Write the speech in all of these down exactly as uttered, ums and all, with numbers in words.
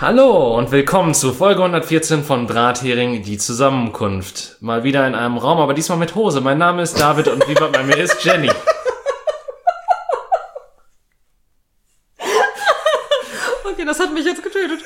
Hallo und willkommen zu Folge hundertvierzehn von Drahthering, die Zusammenkunft. Mal wieder in einem Raum, aber diesmal mit Hose. Mein Name ist David und wie bei mir ist Jenny. Okay, das hat mich jetzt getötet.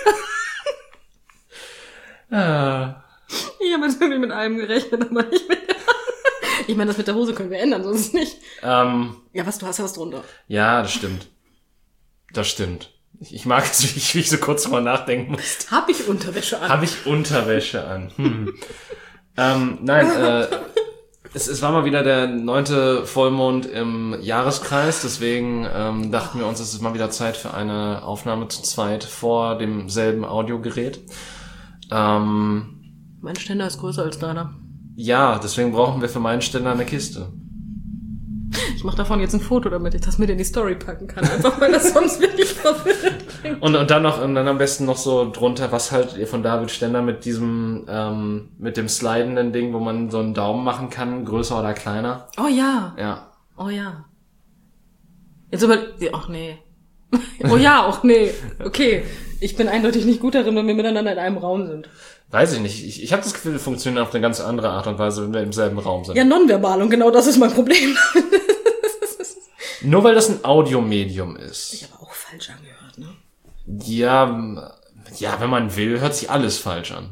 Ah. Ich habe jetzt irgendwie mit allem gerechnet, aber nicht mit... Ich meine, das mit der Hose können wir ändern, sonst nicht. Ähm, ja, was, du hast ja was drunter. ja, das stimmt. Das stimmt. Ich, ich mag es, wie ich, wie ich so kurz drüber nachdenken muss. Hab ich Unterwäsche an? Habe ich Unterwäsche an? Hm. ähm, nein, äh, es, es war mal wieder der neunte Vollmond im Jahreskreis, deswegen ähm, dachten wir uns, es ist mal wieder Zeit für eine Aufnahme zu zweit vor demselben Audiogerät. Ähm, mein Ständer ist größer als deiner. ja, deswegen brauchen wir für meinen Ständer eine Kiste. Ich mache davon jetzt ein Foto, damit ich das mit in die Story packen kann. Einfach, weil das sonst wirklich verwirrend klingt. Und, und dann noch, und dann am besten noch so drunter, was haltet ihr von David Ständer mit diesem, ähm, mit dem slidenden Ding, wo man so einen Daumen machen kann, größer oder kleiner? Oh ja. Ja. Oh ja. Jetzt aber, ach nee. Oh ja, auch nee. Okay. Ich bin eindeutig nicht gut darin, wenn wir miteinander in einem Raum sind. Weiß ich nicht. Ich, ich habe das Gefühl, wir funktionieren auf eine ganz andere Art und Weise, wenn wir im selben Raum sind. Ja, nonverbal, und genau das ist mein Problem. Nur weil das ein Audiomedium ist. Ich habe auch falsch angehört, ne? Ja, ja, wenn man will, hört sich alles falsch an.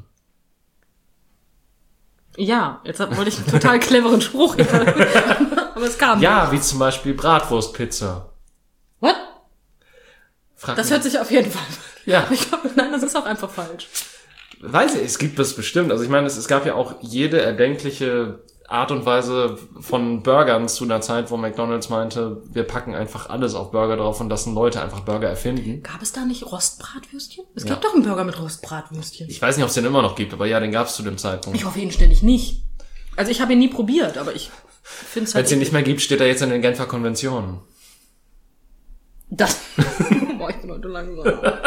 Ja, jetzt wollte ich einen total cleveren Spruch. Aber es kam Ja, nicht. wie zum Beispiel Bratwurstpizza. What? Frag Das mich. hört sich auf jeden Fall... Ja. Ich glaube, nein, das ist auch einfach falsch. Weiß ich, es gibt das bestimmt. Also ich meine, es, es gab ja auch jede erdenkliche Art und Weise von Burgern zu einer Zeit, wo McDonald's meinte, wir packen einfach alles auf Burger drauf und lassen Leute einfach Burger erfinden. Gab es da nicht Rostbratwürstchen? Es Ja. gibt doch einen Burger mit Rostbratwürstchen. Ich weiß nicht, ob es den immer noch gibt, aber ja, den gab es zu dem Zeitpunkt. Ich hoffe inständig nicht. Also ich habe ihn nie probiert, aber ich finde es Wenn halt... es den nicht mehr gibt, steht er jetzt in den Genfer Konventionen. Das... Boah, ich bin heute langsam.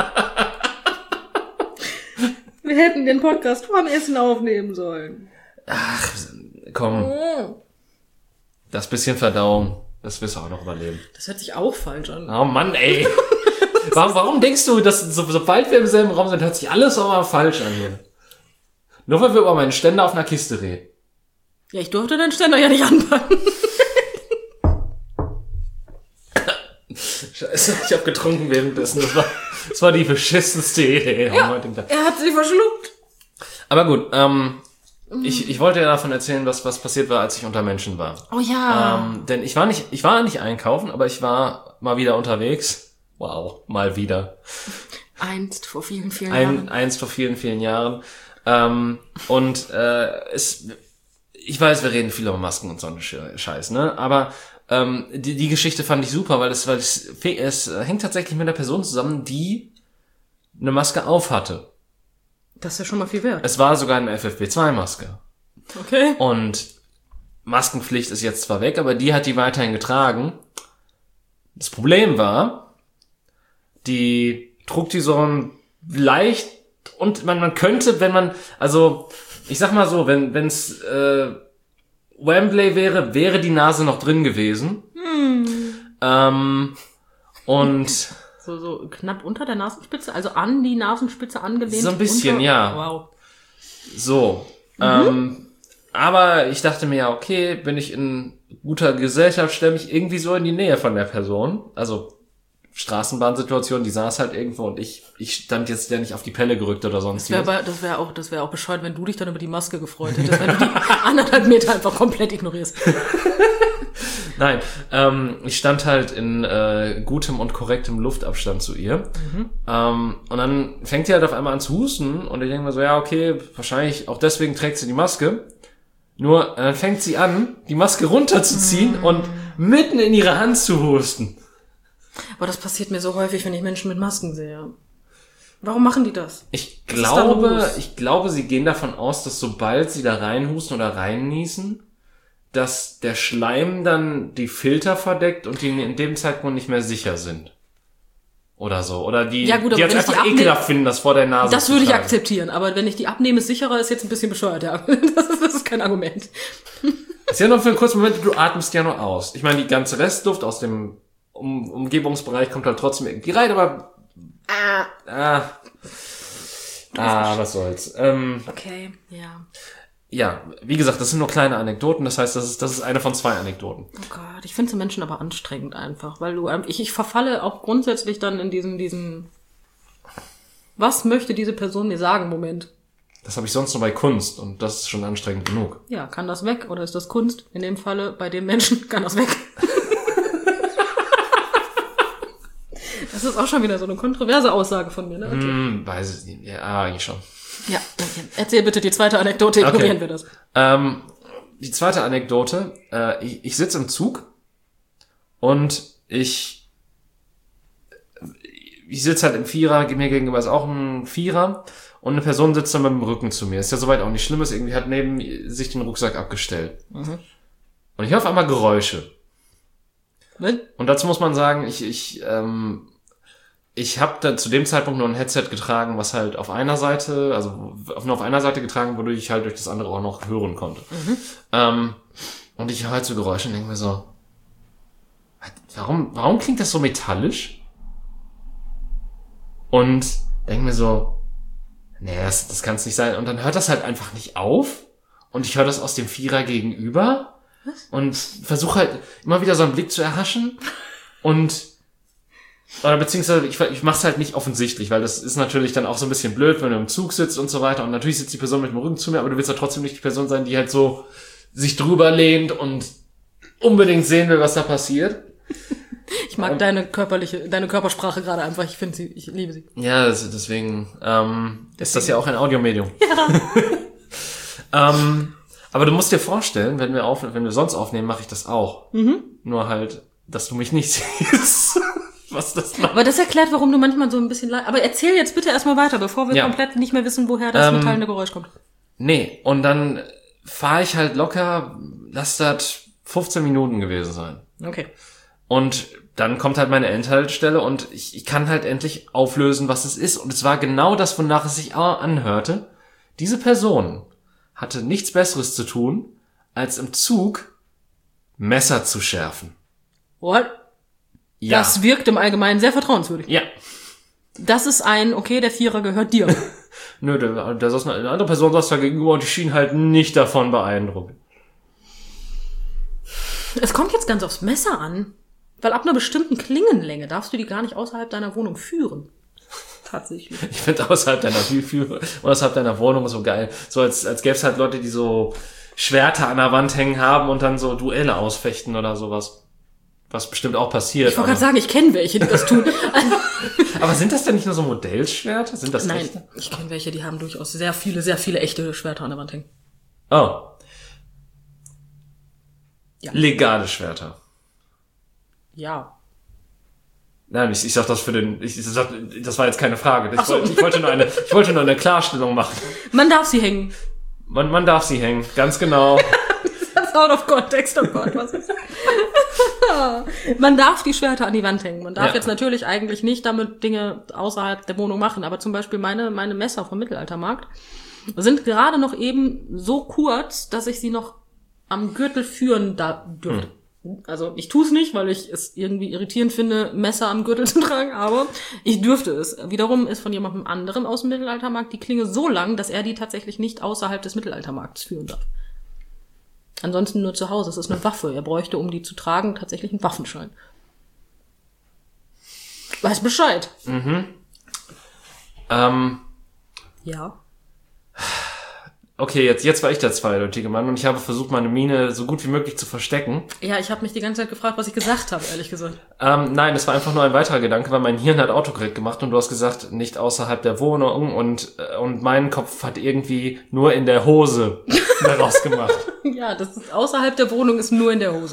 Wir hätten den Podcast vorm Essen aufnehmen sollen. Ach, komm. Das bisschen Verdauung, das wirst du auch noch überleben. Das hört sich auch falsch an. Oh Mann, ey. Warum, warum denkst du, dass so, sobald wir im selben Raum sind, hört sich alles auch mal falsch an hier? Nur weil wir über meinen Ständer auf einer Kiste reden. Ja, ich durfte den Ständer ja nicht anpacken. Scheiße, ich hab getrunken währenddessen. Das war, das war die beschissenste Idee am heutigen Tag. Er hat sie verschluckt. Aber gut, ähm, ich, ich wollte ja davon erzählen, was, was passiert war, als ich unter Menschen war. Oh ja. Ähm, denn ich war nicht, ich war nicht einkaufen, aber ich war mal wieder unterwegs. Wow, mal wieder. Einst vor vielen, vielen Ein, Jahren. eins vor vielen, vielen Jahren. Ähm, und äh, es, ich weiß, wir reden viel über Masken und so einen Scheiß, ne? Aber ähm, die, die Geschichte fand ich super, weil es, weil es, es hängt tatsächlich mit einer Person zusammen, die eine Maske auf hatte. Das ist ja schon mal viel wert. Es war sogar eine F F P zwei Maske. Okay. Und Maskenpflicht ist jetzt zwar weg, aber die hat die weiterhin getragen. Das Problem war, die trug die so leicht und man, man könnte, wenn man, also ich sag mal so, wenn wenn's äh, Wembley wäre, wäre die Nase noch drin gewesen. Hm. Ähm, und So, so knapp unter der Nasenspitze, also an die Nasenspitze angelehnt. so ein bisschen, unter, ja. Wow. So. Mhm. Ähm, aber ich dachte mir ja, okay, bin ich in guter Gesellschaft, stelle mich irgendwie so in die Nähe von der Person. Also Straßenbahnsituation, die saß halt irgendwo und ich ich stand jetzt ja nicht auf die Pelle gerückt oder sonst Das wäre das wäre auch, das wäre auch bescheuert, wenn du dich dann über die Maske gefreut hättest, wenn du die anderthalb Meter einfach komplett ignorierst. Nein, ähm, ich stand halt in äh, gutem und korrektem Luftabstand zu ihr. Mhm. Ähm, und dann fängt sie halt auf einmal an zu husten und ich denke mir so, ja, okay, wahrscheinlich auch deswegen trägt sie die Maske. Nur äh, dann fängt sie an, die Maske runterzuziehen mhm. und mitten in ihre Hand zu husten. Aber das passiert mir so häufig, wenn ich Menschen mit Masken sehe. Warum machen die das? Ich Was ist da glaube, los? ich glaube, sie gehen davon aus, dass sobald sie da reinhusten oder reinniesen, dass der Schleim dann die Filter verdeckt und die in dem Zeitpunkt nicht mehr sicher sind. Oder so. Oder die, Ja, gut, die aber jetzt wenn ich einfach die abne- ekelhaft finden, das vor der Nase Das zu würde ich tragen. akzeptieren, aber wenn ich die abnehme, ist sicherer, ist jetzt ein bisschen bescheuert, ja. Das ist, das ist kein Argument. Ist ja nur für einen kurzen Moment, du atmest ja nur aus. Ich meine, die ganze Restluft aus dem um- Umgebungsbereich kommt halt trotzdem irgendwie rein, aber ah, ah, Ah, was soll's. Ähm, Okay, ja. ja, wie gesagt, das sind nur kleine Anekdoten. Das heißt, das ist, das ist eine von zwei Anekdoten. Oh Gott, ich finde so Menschen aber anstrengend einfach, weil du, ähm, ich, ich verfalle auch grundsätzlich dann in diesen, diesen, was möchte diese Person mir sagen, Moment. Das habe ich sonst nur bei Kunst und das ist schon anstrengend genug. Ja, kann das weg oder ist das Kunst? In dem Falle, bei dem Menschen, kann das weg. Das ist auch schon wieder so eine kontroverse Aussage von mir, ne? Okay. Hm, weiß ich nicht. Ja, eigentlich schon. Ja, okay. Erzähl bitte die zweite Anekdote, ignorieren Okay. wir das. Ähm, die zweite Anekdote. Äh, ich ich sitze im Zug und ich ich sitze halt im Vierer, mir gegenüber ist auch ein Vierer und eine Person sitzt dann mit dem Rücken zu mir. Ist ja soweit auch nicht schlimm, ist irgendwie hat neben sich den Rucksack abgestellt. Mhm. Und ich höre auf einmal Geräusche. Was? Und dazu muss man sagen, ich ich ähm, ich habe da zu dem Zeitpunkt nur ein Headset getragen, was halt auf einer Seite, also auf, nur auf einer Seite getragen, wodurch ich halt durch das andere auch noch hören konnte. Mhm. Ähm, und ich höre halt so Geräusche und denke mir so, warum, warum klingt das so metallisch? Und denke mir so, nee, das, das kann es nicht sein. Und dann hört das halt einfach nicht auf. Und ich höre das aus dem Vierer gegenüber. Was? Und versuche halt immer wieder so einen Blick zu erhaschen. Und oder beziehungsweise ich, ich mache es halt nicht offensichtlich, weil das ist natürlich dann auch so ein bisschen blöd, wenn du im Zug sitzt und so weiter. Und natürlich sitzt die Person mit dem Rücken zu mir, aber du willst ja trotzdem nicht die Person sein, die halt so sich drüber lehnt und unbedingt sehen will, was da passiert. Ich mag Ähm, deine körperliche, deine Körpersprache gerade einfach. Ich finde sie, ich liebe sie. Ja, das, deswegen ähm, ist das ja auch ein Audiomedium. Ja. ähm, aber du musst dir vorstellen, wenn wir auf, wenn wir sonst aufnehmen, mache ich das auch. Mhm. Nur halt, dass du mich nicht siehst. Was das macht. Aber das erklärt, warum du manchmal so ein bisschen leid. Aber erzähl jetzt bitte erstmal weiter, bevor wir Ja. komplett nicht mehr wissen, woher das Ähm, metallende Geräusch kommt. Nee, und dann fahre ich halt locker, lass das fünfzehn Minuten gewesen sein. Okay. Und dann kommt halt meine Endhaltestelle und ich, ich kann halt endlich auflösen, was es ist. Und es war genau das, wonach es sich anhörte. Diese Person hatte nichts Besseres zu tun, als im Zug Messer zu schärfen. What? Ja. Das wirkt im Allgemeinen sehr vertrauenswürdig. Ja. Das ist ein, okay, der Vierer gehört dir. Nö, da, da saß eine, eine andere Person saß da gegenüber und die schien halt nicht davon beeindruckt. Es kommt jetzt ganz aufs Messer an. Weil ab einer bestimmten Klingenlänge darfst du die gar nicht außerhalb deiner Wohnung führen. Tatsächlich. Ich finde außerhalb deiner Tür, außerhalb deiner Wohnung so geil. So als, als gäbe es halt Leute, die so Schwerter an der Wand hängen haben und dann so Duelle ausfechten oder sowas. Was bestimmt auch passiert. Ich wollte aber, gerade sagen, ich kenne welche, die das tun. aber sind das denn nicht nur so Modellschwerter? Sind das Nein, echte? ich kenne welche, die haben durchaus sehr viele, sehr viele echte Schwerter an der Wand hängen. Oh. Ja. Legale Schwerter. Ja. Nein, ich, ich sag das für den, ich, ich sag, das war jetzt keine Frage. Ich, Ach so. wollte, ich wollte nur eine, ich wollte nur eine Klarstellung machen. Man darf sie hängen. Man, man darf sie hängen, ganz genau. Das ist out of context, oh Gott, was ist das? Man darf die Schwerter an die Wand hängen. Man darf Ja. jetzt natürlich eigentlich nicht damit Dinge außerhalb der Wohnung machen, aber zum Beispiel meine, meine Messer vom Mittelaltermarkt sind gerade noch eben so kurz, dass ich sie noch am Gürtel führen da dürfte. Hm. Also ich tue es nicht, weil ich es irgendwie irritierend finde, Messer am Gürtel zu tragen, aber ich dürfte es. Wiederum ist von jemandem anderen aus dem Mittelaltermarkt die Klinge so lang, dass er die tatsächlich nicht außerhalb des Mittelaltermarkts führen darf. Ansonsten nur zu Hause. Es ist eine Waffe. Er bräuchte, um die zu tragen, tatsächlich einen Waffenschein. Weiß Bescheid. Mhm. Ähm, Ja. okay, jetzt, jetzt war ich der zweideutige Mann und ich habe versucht, meine Miene so gut wie möglich zu verstecken. Ja, ich habe mich die ganze Zeit gefragt, was ich gesagt habe, ehrlich gesagt. Ähm, nein, das war einfach nur ein weiterer Gedanke, weil mein Hirn hat Autokorrekt gemacht und du hast gesagt, nicht außerhalb der Wohnung und, äh, und mein Kopf hat irgendwie nur in der Hose daraus gemacht. Ja, das ist außerhalb der Wohnung, ist nur in der Hose.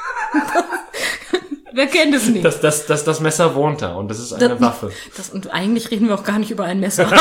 Wer kennt es nicht? Das, das, das, das Messer wohnt da und das ist eine Das- Waffe. Das, und eigentlich reden wir auch gar nicht über ein Messer.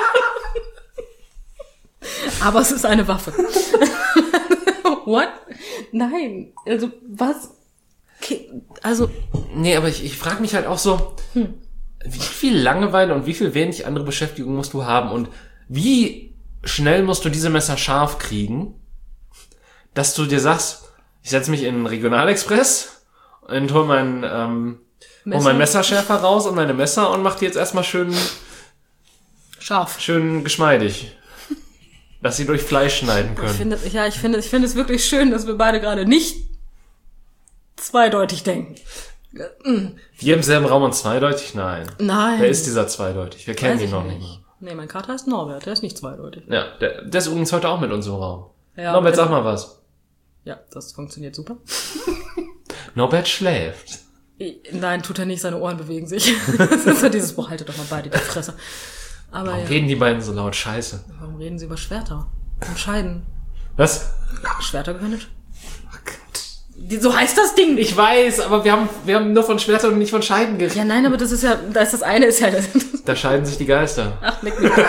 Aber es ist eine Waffe. What? Nein. Also, was? Okay, also, Nee, aber ich, ich frage mich halt auch so, Hm. wie viel Langeweile und wie viel wenig andere Beschäftigung musst du haben und wie schnell musst du diese Messer scharf kriegen, dass du dir sagst, ich setze mich in den Regionalexpress und hol mein, ähm, hol Messer? mein Messerschärfer raus und meine Messer und mach die jetzt erstmal schön Scharf. Schön geschmeidig. Dass sie durch Fleisch schneiden können. Ich finde, ja, ich finde, ich finde es wirklich schön, dass wir beide gerade nicht zweideutig denken. Wir im selben Raum und zweideutig? Nein. Nein. Wer ist dieser zweideutig? Wir kennen Weiß ihn ich noch nicht. nicht. Nee, mein Kater heißt Norbert, der ist nicht zweideutig. Ja, der, der ist übrigens heute auch mit uns im Raum. Ja, Norbert, also- sag mal was. Ja, das funktioniert super. Norbert schläft. Nein, tut er nicht, seine Ohren bewegen sich. Das ist so dieses, boah, haltet doch mal beide die Fresse. Aber Warum ja, reden die beiden so laut? Scheiße. warum reden sie über Schwerter? Und Scheiden. Was? Schwerter gehören nicht. Die, so heißt das Ding nicht. Ich weiß, aber wir haben, wir haben nur von Schwertern und nicht von Scheiden geredet. Ja, nein, aber das ist ja, da ist das eine, ist ja, Da scheiden sich die Geister. ach, leck mich.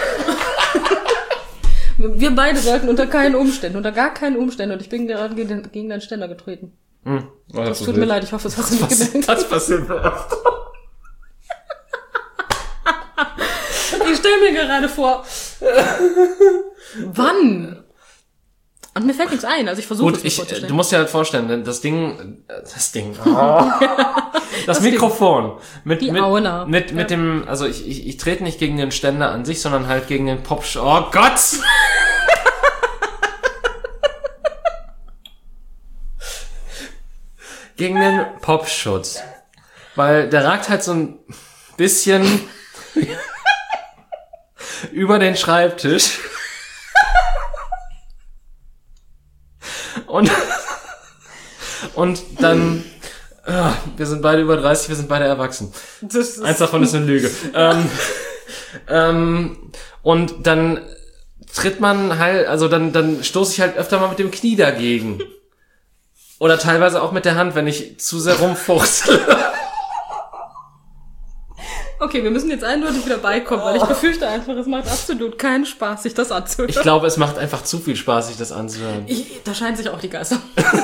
Wir beide sollten unter keinen Umständen, unter gar keinen Umständen, und ich bin gerade gegen, gegen deinen Ständer getreten. Hm. Oh, Das tut mir leid, ich hoffe, es hast du nicht gemerkt. Das passiert mir oft. Ich stelle mir gerade vor. Wann? Und mir fällt nichts ein, also ich versuche es Gut, mir ich, vorzustellen. du musst dir halt vorstellen, denn das Ding, äh, das Ding, oh, das, Mikrofon mit Die mit Aula. mit mit Ja. dem, also ich, ich ich trete nicht gegen den Ständer an sich, sondern halt gegen den Pop. Oh Gott! Gegen den Popschutz, weil der ragt halt so ein bisschen über den Schreibtisch. Und, und dann, ah, wir sind beide über dreißig, wir sind beide erwachsen. Das ist Eins davon ist eine Lüge. ähm, ähm, und dann tritt man halt, also dann, dann stoße ich halt öfter mal mit dem Knie dagegen. Oder teilweise auch mit der Hand, wenn ich zu sehr rumfuchsel. Okay, wir müssen jetzt eindeutig wieder beikommen, weil ich befürchte einfach, es macht absolut keinen Spaß, sich das anzuhören. Ich glaube, es macht einfach zu viel Spaß, sich das anzuhören. Ich, da scheinen sich auch die Geister.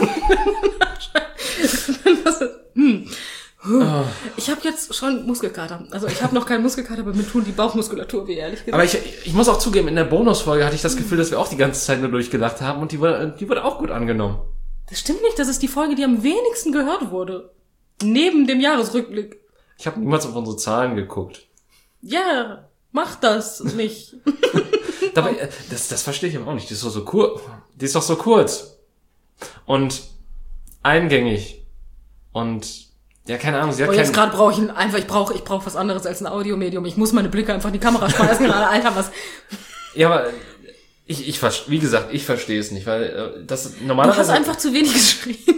Das ist, hm. Oh. Ich habe jetzt schon Muskelkater. Also ich habe noch keinen Muskelkater, aber mir tun die Bauchmuskulatur weh, ehrlich gesagt. Aber ich, ich muss auch zugeben, in der Bonusfolge hatte ich das Gefühl, dass wir auch die ganze Zeit nur durchgelacht haben und die wurde, die wurde auch gut angenommen. Das stimmt nicht, das ist die Folge, die am wenigsten gehört wurde. Neben dem Jahresrückblick. Ich habe niemals auf unsere Zahlen geguckt. Ja, mach das nicht. Dabei, äh, das, das verstehe ich aber auch nicht. Die ist doch so kurz. Die ist doch so kurz. Und eingängig. Und, ja, keine Ahnung, sie hat Oh, jetzt kein... gerade brauche ich einfach, ich brauche ich brauche was anderes als ein Audiomedium. Ich muss meine Blicke einfach in die Kamera schmeißen gerade. Alter, was... Ja, aber ich, ich verstehe, wie gesagt, ich verstehe es nicht, weil äh, das Du normalerweise... hast einfach zu wenig geschrien.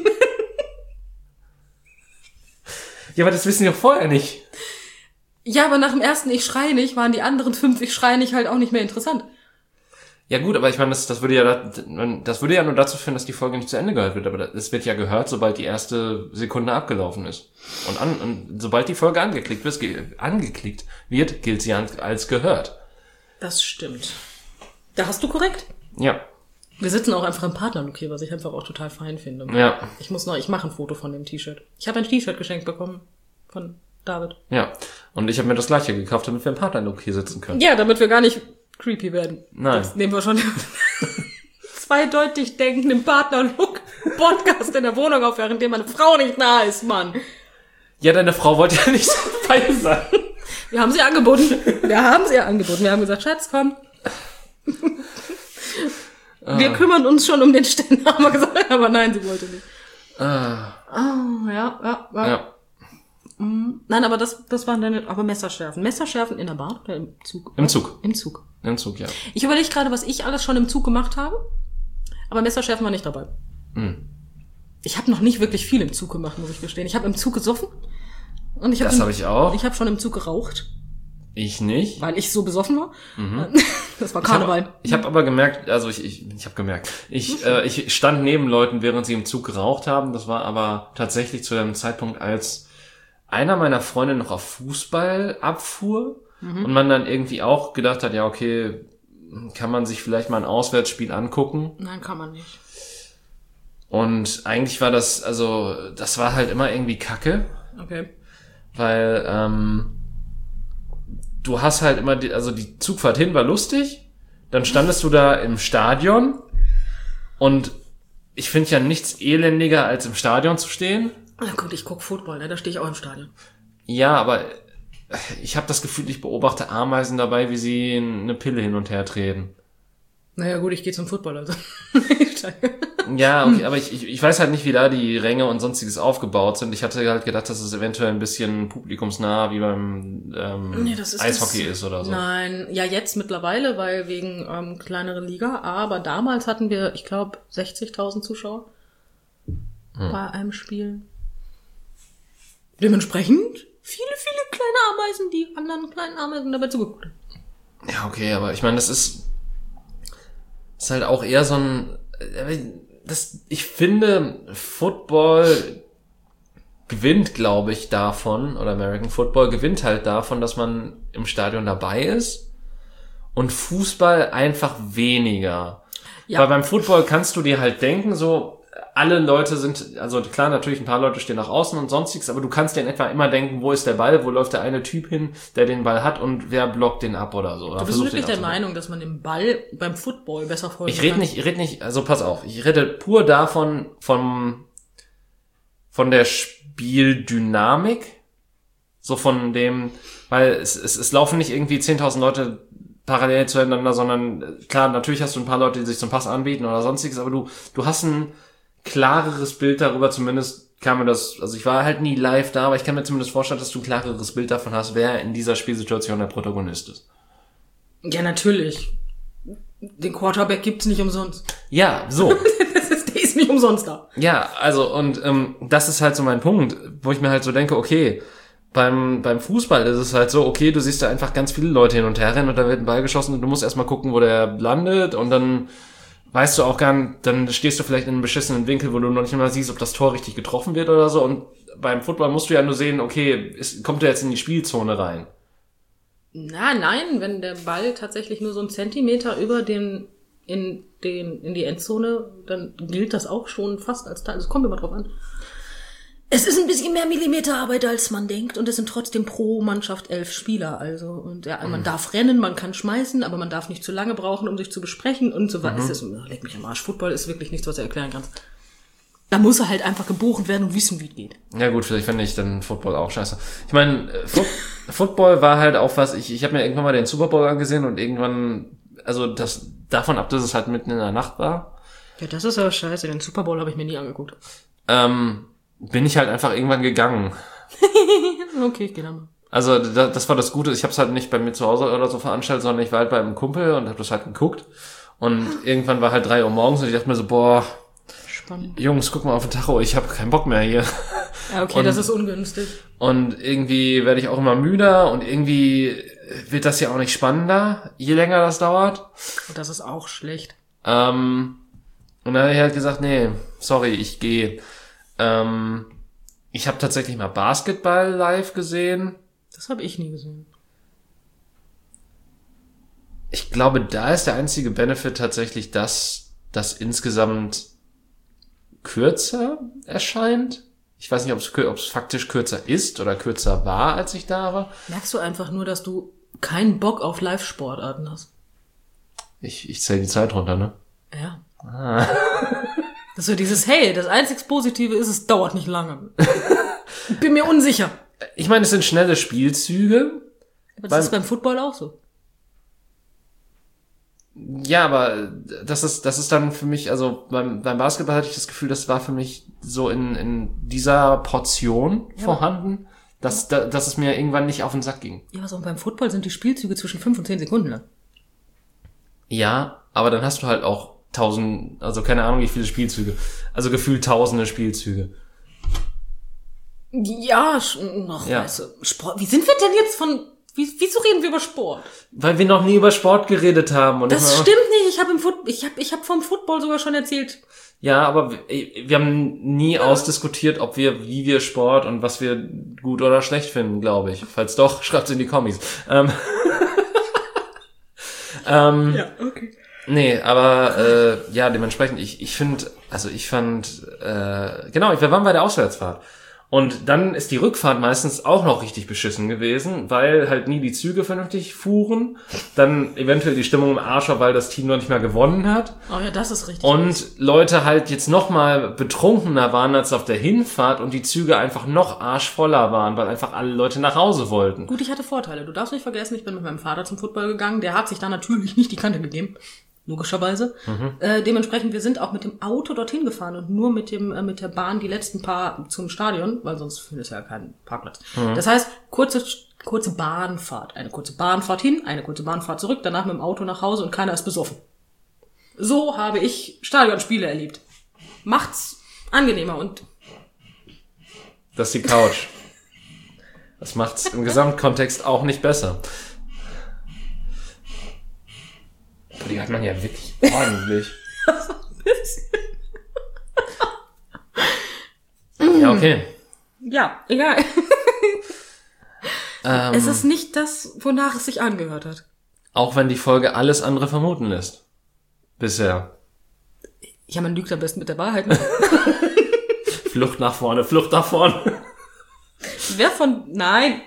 Ja, aber das wissen wir vorher nicht. Ja, aber nach dem ersten Ich schrei nicht, waren die anderen fünf Ich schrei nicht halt auch nicht mehr interessant. Ja gut, aber ich meine, das, das würde ja das würde ja nur dazu führen, dass die Folge nicht zu Ende gehört wird. Aber es wird ja gehört, sobald die erste Sekunde abgelaufen ist. Und, an, und sobald die Folge angeklickt wird, angeklickt wird, gilt sie als gehört. Das stimmt. Da hast du korrekt. Ja, Wir sitzen auch einfach im Partnerlook hier, was ich einfach auch total fein finde. ja, Ich muss noch, ich mache ein Foto von dem T-Shirt. Ich habe ein T-Shirt geschenkt bekommen von David. ja. Und ich habe mir das gleiche gekauft, damit wir im Partnerlook hier sitzen können. Ja, damit wir gar nicht creepy werden. Nein. Das nehmen wir schon zweideutig denkenden Partnerlook Podcast in der Wohnung auf, während dem meine Frau nicht nah ist, Mann. Ja, deine Frau wollte ja nicht dabei sein. Wir haben sie angeboten. Wir haben sie angeboten. Wir haben gesagt, Schatz, komm. Wir kümmern uns schon um den Ständer, haben wir gesagt. Aber nein, sie wollte nicht. Ah, Oh, ja, ja, ja. ja. Nein, aber das, das waren deine, aber Messerschärfen. Messerschärfen in der Bahn oder im Zug? Im Zug. Im Zug. Im Zug, ja. Ich überlege gerade, was ich alles schon im Zug gemacht habe. Aber Messerschärfen war nicht dabei. Hm. Ich habe noch nicht wirklich viel im Zug gemacht, muss ich gestehen. Ich habe im Zug gesoffen. Und ich hab Das im- habe ich auch. Ich habe schon im Zug geraucht, Ich nicht. weil ich so besoffen war. Das war Ich habe Karneval. ich hab aber gemerkt, also ich ich, ich habe gemerkt, ich äh, ich stand neben Leuten, während sie im Zug geraucht haben. Das war aber tatsächlich zu dem Zeitpunkt, als einer meiner Freunde noch auf Fußball abfuhr und man dann irgendwie auch gedacht hat, ja okay, kann man sich vielleicht mal ein Auswärtsspiel angucken. Nein, kann man nicht. Und eigentlich war das, also das war halt immer irgendwie Kacke, Okay. weil ähm, du hast halt immer, die, also die Zugfahrt hin war lustig, dann standest du da im Stadion und ich finde ja nichts elendiger, als im Stadion zu stehen. Na gut, ich guck Football, ne? Da stehe ich auch im Stadion. Ja, aber ich habe das Gefühl, ich beobachte Ameisen dabei, wie sie eine Pille hin und her treten. Naja gut, ich gehe zum Football, also. Ja, okay, aber ich, ich, ich weiß halt nicht, wie da die Ränge und sonstiges aufgebaut sind. Ich hatte halt gedacht, dass es eventuell ein bisschen publikumsnah wie beim ähm, Nee, das ist Eishockey das, ist oder so. Nein, ja jetzt mittlerweile, weil wegen ähm, kleineren Liga, aber damals hatten wir, ich glaube, sechzigtausend Zuschauer hm. bei einem Spiel. Dementsprechend viele, viele kleine Ameisen, die anderen kleinen Ameisen dabei zugeguckt haben. Ja, okay, aber ich meine, das ist, ist halt auch eher so ein, das, ich finde, Football gewinnt, glaube ich, davon, oder American Football gewinnt halt davon, dass man im Stadion dabei ist, und Fußball einfach weniger. Ja. Weil beim Football kannst du dir halt denken, so, alle Leute sind, also klar, natürlich ein paar Leute stehen nach außen und sonstiges, aber du kannst dir in etwa immer denken, wo ist der Ball, wo läuft der eine Typ hin, der den Ball hat, und wer blockt den ab oder so. Oder du bist wirklich der Meinung, dass man den Ball beim Football besser folgen Ich rede nicht, ich rede nicht, also pass auf, ich rede pur davon, vom, von der Spieldynamik, so von dem, weil es, es, es laufen nicht irgendwie zehntausend Leute parallel zueinander, sondern klar, natürlich hast du ein paar Leute, die sich zum Pass anbieten oder sonstiges, aber du, du hast ein klareres Bild darüber, zumindest kann mir das, also ich war halt nie live da, aber ich kann mir zumindest vorstellen, dass du ein klareres Bild davon hast, wer in dieser Spielsituation der Protagonist ist. Ja, natürlich. Den Quarterback gibt's nicht umsonst. Ja, so. das ist, der ist nicht umsonst da. Ja, also, und ähm, das ist halt so mein Punkt, wo ich mir halt so denke, okay, beim beim Fußball ist es halt so, okay, du siehst da einfach ganz viele Leute hin und her rennen und da wird ein Ball geschossen und du musst erstmal gucken, wo der landet, und dann weißt du auch gar nicht, dann stehst du vielleicht in einem beschissenen Winkel, wo du noch nicht mal siehst, ob das Tor richtig getroffen wird oder so. Und beim Football musst du ja nur sehen, okay, ist, kommt der jetzt in die Spielzone rein? Na, nein, wenn der Ball tatsächlich nur so einen Zentimeter über den, in den, in die Endzone, dann gilt das auch schon fast als Teil. Es kommt immer drauf an. Es ist ein bisschen mehr Millimeterarbeit, als man denkt, und es sind trotzdem pro Mannschaft elf Spieler, also, und ja, man mhm. darf rennen, man kann schmeißen, aber man darf nicht zu lange brauchen, um sich zu besprechen und so weiter. Mhm. Es ist, leck mich am Arsch. Football ist wirklich nichts, was du erklären kannst. Da muss er halt einfach gebucht werden und wissen, wie es geht. Ja gut, vielleicht finde ich dann Football auch scheiße. Ich meine, Fo- Football war halt auch was, ich, ich habe mir irgendwann mal den Super Bowl angesehen und irgendwann, also das davon ab, dass es halt mitten in der Nacht war. Ja, das ist aber scheiße, den Super Bowl habe ich mir nie angeguckt. Ähm, bin ich halt einfach irgendwann gegangen. Okay, ich gehe dann mal. Also das, das war das Gute, ich habe es halt nicht bei mir zu Hause oder so veranstaltet, sondern ich war halt bei einem Kumpel und habe das halt geguckt. Und irgendwann war halt drei Uhr morgens und ich dachte mir so, boah, spannend. Jungs, guck mal auf den Tacho, ich habe keinen Bock mehr hier. Ja, okay, und das ist ungünstig. Und irgendwie werde ich auch immer müder und irgendwie wird das ja auch nicht spannender, je länger das dauert. Und das ist auch schlecht. Ähm, und dann habe ich halt gesagt, nee, sorry, ich gehe. Ähm, ich habe tatsächlich mal Basketball live gesehen. Das habe ich nie gesehen. Ich glaube, da ist der einzige Benefit tatsächlich, dass das insgesamt kürzer erscheint. Ich weiß nicht, ob es, ob es faktisch kürzer ist oder kürzer war, als ich da war. Merkst du einfach nur, dass du keinen Bock auf Live-Sportarten hast? Ich, ich zähle die Zeit runter, ne? Ja. Ah. Das ist so dieses, hey, das einzig Positive ist, es dauert nicht lange. Ich bin mir unsicher. Ich meine, es sind schnelle Spielzüge. Aber das beim, ist beim Football auch so. Ja, aber das ist das ist dann für mich, also beim, beim Basketball hatte ich das Gefühl, das war für mich so in, in dieser Portion ja, vorhanden, dass, ja. da, dass es mir irgendwann nicht auf den Sack ging. Ja, was auch beim Football sind die Spielzüge zwischen fünf und zehn Sekunden lang. Ja, aber dann hast du halt auch tausend, also keine Ahnung wie viele Spielzüge. Also gefühlt tausende Spielzüge. Ja, noch ja. Weißt du, Sport. Wie sind wir denn jetzt von, wie, wieso reden wir über Sport? Weil wir noch nie über Sport geredet haben. Und das stimmt nicht, ich habe im Foot, ich habe ich hab vom Football sogar schon erzählt. Ja, aber wir, wir haben nie ja. ausdiskutiert, ob wir, wie wir Sport und was wir gut oder schlecht finden, glaube ich. Falls doch, schreibt's in die Kommis. Ähm, ähm, ja, okay. Nee, aber äh, ja, dementsprechend, ich ich finde, also ich fand, äh, genau, wir waren bei der Auswärtsfahrt. Und dann ist die Rückfahrt meistens auch noch richtig beschissen gewesen, weil halt nie die Züge vernünftig fuhren. Dann eventuell die Stimmung im Arsch war, weil das Team noch nicht mehr gewonnen hat. Oh ja, das ist richtig. Und Leute halt jetzt noch mal betrunkener waren als auf der Hinfahrt und die Züge einfach noch arschvoller waren, weil einfach alle Leute nach Hause wollten. Gut, ich hatte Vorteile. Du darfst nicht vergessen, ich bin mit meinem Vater zum Football gegangen. Der hat sich da natürlich nicht die Kante gegeben. Logischerweise. Mhm. Äh, dementsprechend, wir sind auch mit dem Auto dorthin gefahren und nur mit dem äh, mit der Bahn die letzten paar zum Stadion, weil sonst findest du ja keinen Parkplatz. Mhm. Das heißt, kurze kurze Bahnfahrt. Eine kurze Bahnfahrt hin, eine kurze Bahnfahrt zurück, danach mit dem Auto nach Hause und keiner ist besoffen. So habe ich Stadionspiele erlebt. Macht's angenehmer und... Das ist die Couch. Das macht's im Gesamtkontext auch nicht besser. Die hat man ja wirklich ordentlich. Ja, okay. Ja, egal. Ähm, es ist nicht das, wonach es sich angehört hat. Auch wenn die Folge alles andere vermuten lässt. Bisher. Ja, man lügt am besten mit der Wahrheit. Ne? Flucht nach vorne, Flucht nach vorne. Wer von... Nein.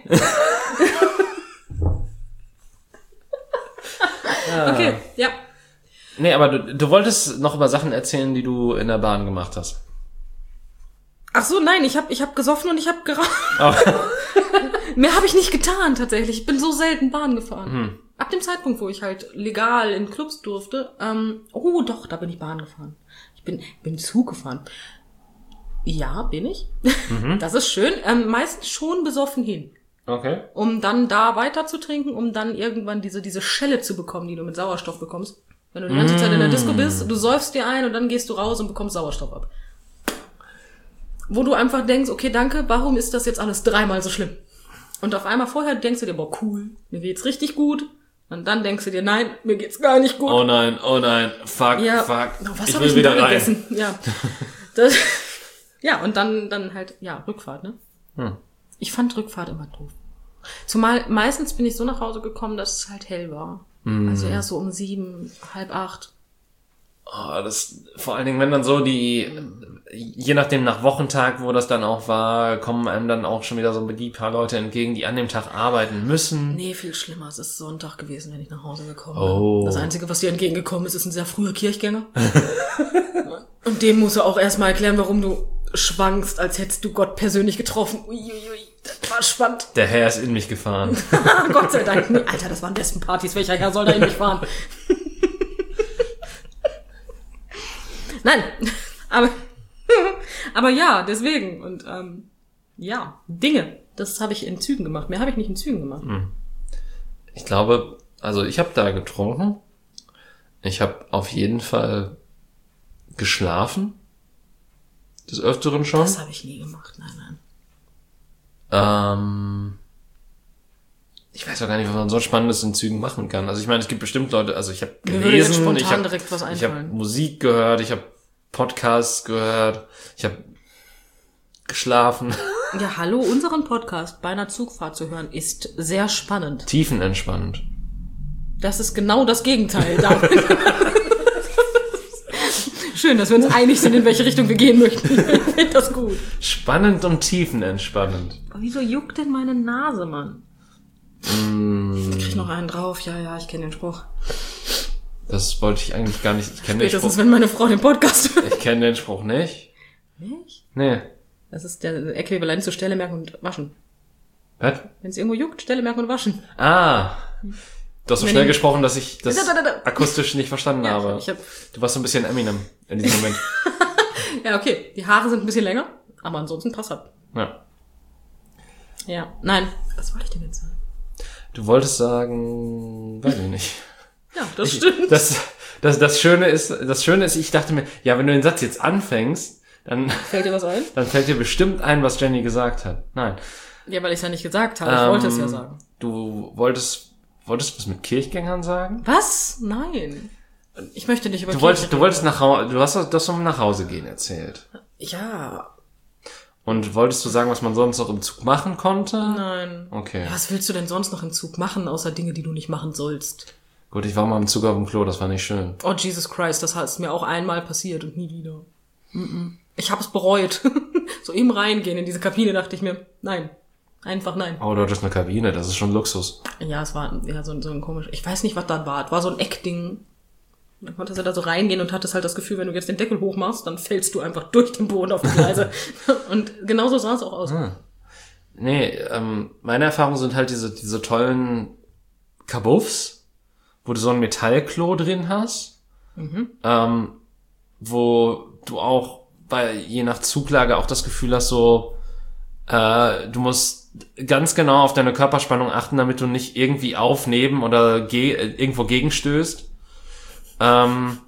Ja. Okay, ja. Nee, aber du, du wolltest noch über Sachen erzählen, die du in der Bahn gemacht hast. Ach so, nein, ich hab, ich hab gesoffen und ich hab geraucht. Oh. Mehr habe ich nicht getan, tatsächlich. Ich bin so selten Bahn gefahren. Hm. Ab dem Zeitpunkt, wo ich halt legal in Clubs durfte, ähm, oh doch, da bin ich Bahn gefahren. Ich bin, bin Zug gefahren. Ja, bin ich. Mhm. Das ist schön. Ähm, meistens schon besoffen hin. Okay. Um dann da weiter zu trinken, um dann irgendwann diese, diese Schelle zu bekommen, die du mit Sauerstoff bekommst. Wenn du die ganze mm. Zeit in der Disco bist, du säufst dir ein und dann gehst du raus und bekommst Sauerstoff ab. Wo du einfach denkst, okay, danke, warum ist das jetzt alles dreimal so schlimm? Und auf einmal vorher denkst du dir, boah, cool, mir geht's richtig gut. Und dann denkst du dir, nein, mir geht's gar nicht gut. Oh nein, oh nein, fuck, ja, fuck. Was ich hab will ich wieder da rein. Gegessen? Ja. Das, ja, und dann, dann halt, ja, Rückfahrt, ne? Hm. Ich fand Rückfahrt immer doof. Zumal meistens bin ich so nach Hause gekommen, dass es halt hell war. Mm. Also erst so um sieben, halb acht. Oh, das, vor allen Dingen, wenn dann so die, je nachdem nach Wochentag, wo das dann auch war, kommen einem dann auch schon wieder so die paar Leute entgegen, die an dem Tag arbeiten müssen. Nee, viel schlimmer. Es ist Sonntag gewesen, wenn ich nach Hause gekommen oh. bin. Das Einzige, was dir entgegengekommen ist, ist ein sehr früher Kirchgänger. Und dem musst du auch erstmal erklären, warum du schwankst, als hättest du Gott persönlich getroffen. Uiuiui, das war spannend. Der Herr ist in mich gefahren. Gott sei Dank. Nee, Alter, das waren Wespenpartys. Welcher Herr soll da in mich fahren? Nein, aber aber ja, deswegen. Und ähm, ja, Dinge. Das habe ich in Zügen gemacht. Mehr habe ich nicht in Zügen gemacht. Ich glaube, also ich habe da getrunken. Ich habe auf jeden Fall geschlafen. Des Öfteren schon. Das habe ich nie gemacht, nein, nein. Ähm, ich weiß auch gar nicht, was man so Spannendes in Zügen machen kann. Also ich meine, es gibt bestimmt Leute, also ich habe gelesen, ich habe hab Musik gehört, ich habe Podcasts gehört, ich habe geschlafen. Ja, hallo, unseren Podcast bei einer Zugfahrt zu hören ist sehr spannend. Tiefenentspannend. Das ist genau das Gegenteil damit. Schön, dass wir uns einig sind, in welche Richtung wir gehen möchten. Ich finde das gut. Spannend und tiefenentspannend. Aber wieso juckt denn meine Nase, Mann? Mm. Ich krieg noch einen drauf. Ja, ja, ich kenne den Spruch. Das wollte ich eigentlich gar nicht. Ich kenne den Spruch. Spätestens, wenn meine Frau den Podcast hört. Ich kenne den Spruch nicht. Nicht? Nee. Das ist der Äquivalent zu Stelle merken und waschen. Was? Wenn es irgendwo juckt, Stelle merken und waschen. Ah. Du hast so Wenn schnell ich... gesprochen, dass ich das da, da, da. akustisch nicht verstanden ja, habe. Ich hab... Du warst so ein bisschen Eminem in diesem Moment. Ja, okay. Die Haare sind ein bisschen länger, aber ansonsten passt das. Ja. Ja. Nein. Was wollte ich denn jetzt sagen? Du wolltest sagen, weiß ich nicht. Ja, das ich, stimmt. Das, das, das Schöne ist, das Schöne ist, ich dachte mir, ja, wenn du den Satz jetzt anfängst, dann fällt dir was ein? Dann fällt dir bestimmt ein, was Jenny gesagt hat. Nein. Ja, weil ich es ja nicht gesagt habe. Ich ähm, wollte es ja sagen. Du wolltest, wolltest du was mit Kirchgängern sagen? Was? Nein. Ich möchte nicht über Du wolltest, du wolltest nach Hause, du hast das vom nach Hause gehen erzählt. Ja. Und wolltest du sagen, was man sonst noch im Zug machen konnte? Nein. Okay. Ja, was willst du denn sonst noch im Zug machen, außer Dinge, die du nicht machen sollst? Gut, ich war mal im Zug auf dem Klo, das war nicht schön. Oh, Jesus Christ, das ist mir auch einmal passiert und nie wieder. Mm-mm. Ich hab's bereut. so im Reingehen in diese Kabine dachte ich mir, nein. Einfach nein. Oh, dort ist eine Kabine, das ist schon Luxus. Ja, es war ja so, so ein komisch, ich weiß nicht, was das war. Es war so ein Eckding. Dann konntest du da so reingehen und hattest halt das Gefühl, wenn du jetzt den Deckel hochmachst, dann fällst du einfach durch den Boden auf die Gleise. Und genauso sah es auch aus. Hm. Nee, ähm, meine Erfahrungen sind halt diese, diese tollen Kabuffs, wo du so ein Metallklo drin hast, mhm. ähm, wo du auch bei, je nach Zuglage auch das Gefühl hast, so, äh, du musst ganz genau auf deine Körperspannung achten, damit du nicht irgendwie auf, neben oder ge- irgendwo gegenstößt. Ähm,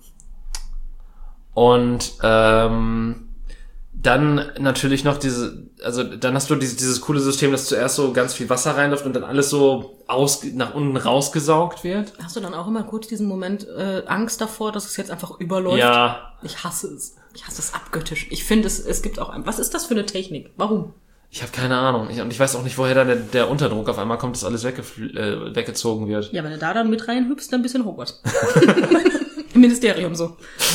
und ähm, dann natürlich noch diese, also dann hast du dieses, dieses coole System, dass zuerst so ganz viel Wasser reinläuft und dann alles so aus, nach unten rausgesaugt wird. Hast du dann auch immer kurz diesen Moment äh, Angst davor, dass es jetzt einfach überläuft? Ja. Ich hasse es. Ich hasse es abgöttisch. Ich finde, es es gibt auch ein... Was ist das für eine Technik? Warum? Ich habe keine Ahnung. Ich, und ich weiß auch nicht, woher da der, der Unterdruck auf einmal kommt, dass alles weggefl- äh, weggezogen wird. Ja, wenn du da dann mit reinhüpfst, dann ein bisschen Hogwarts. Im Ministerium so.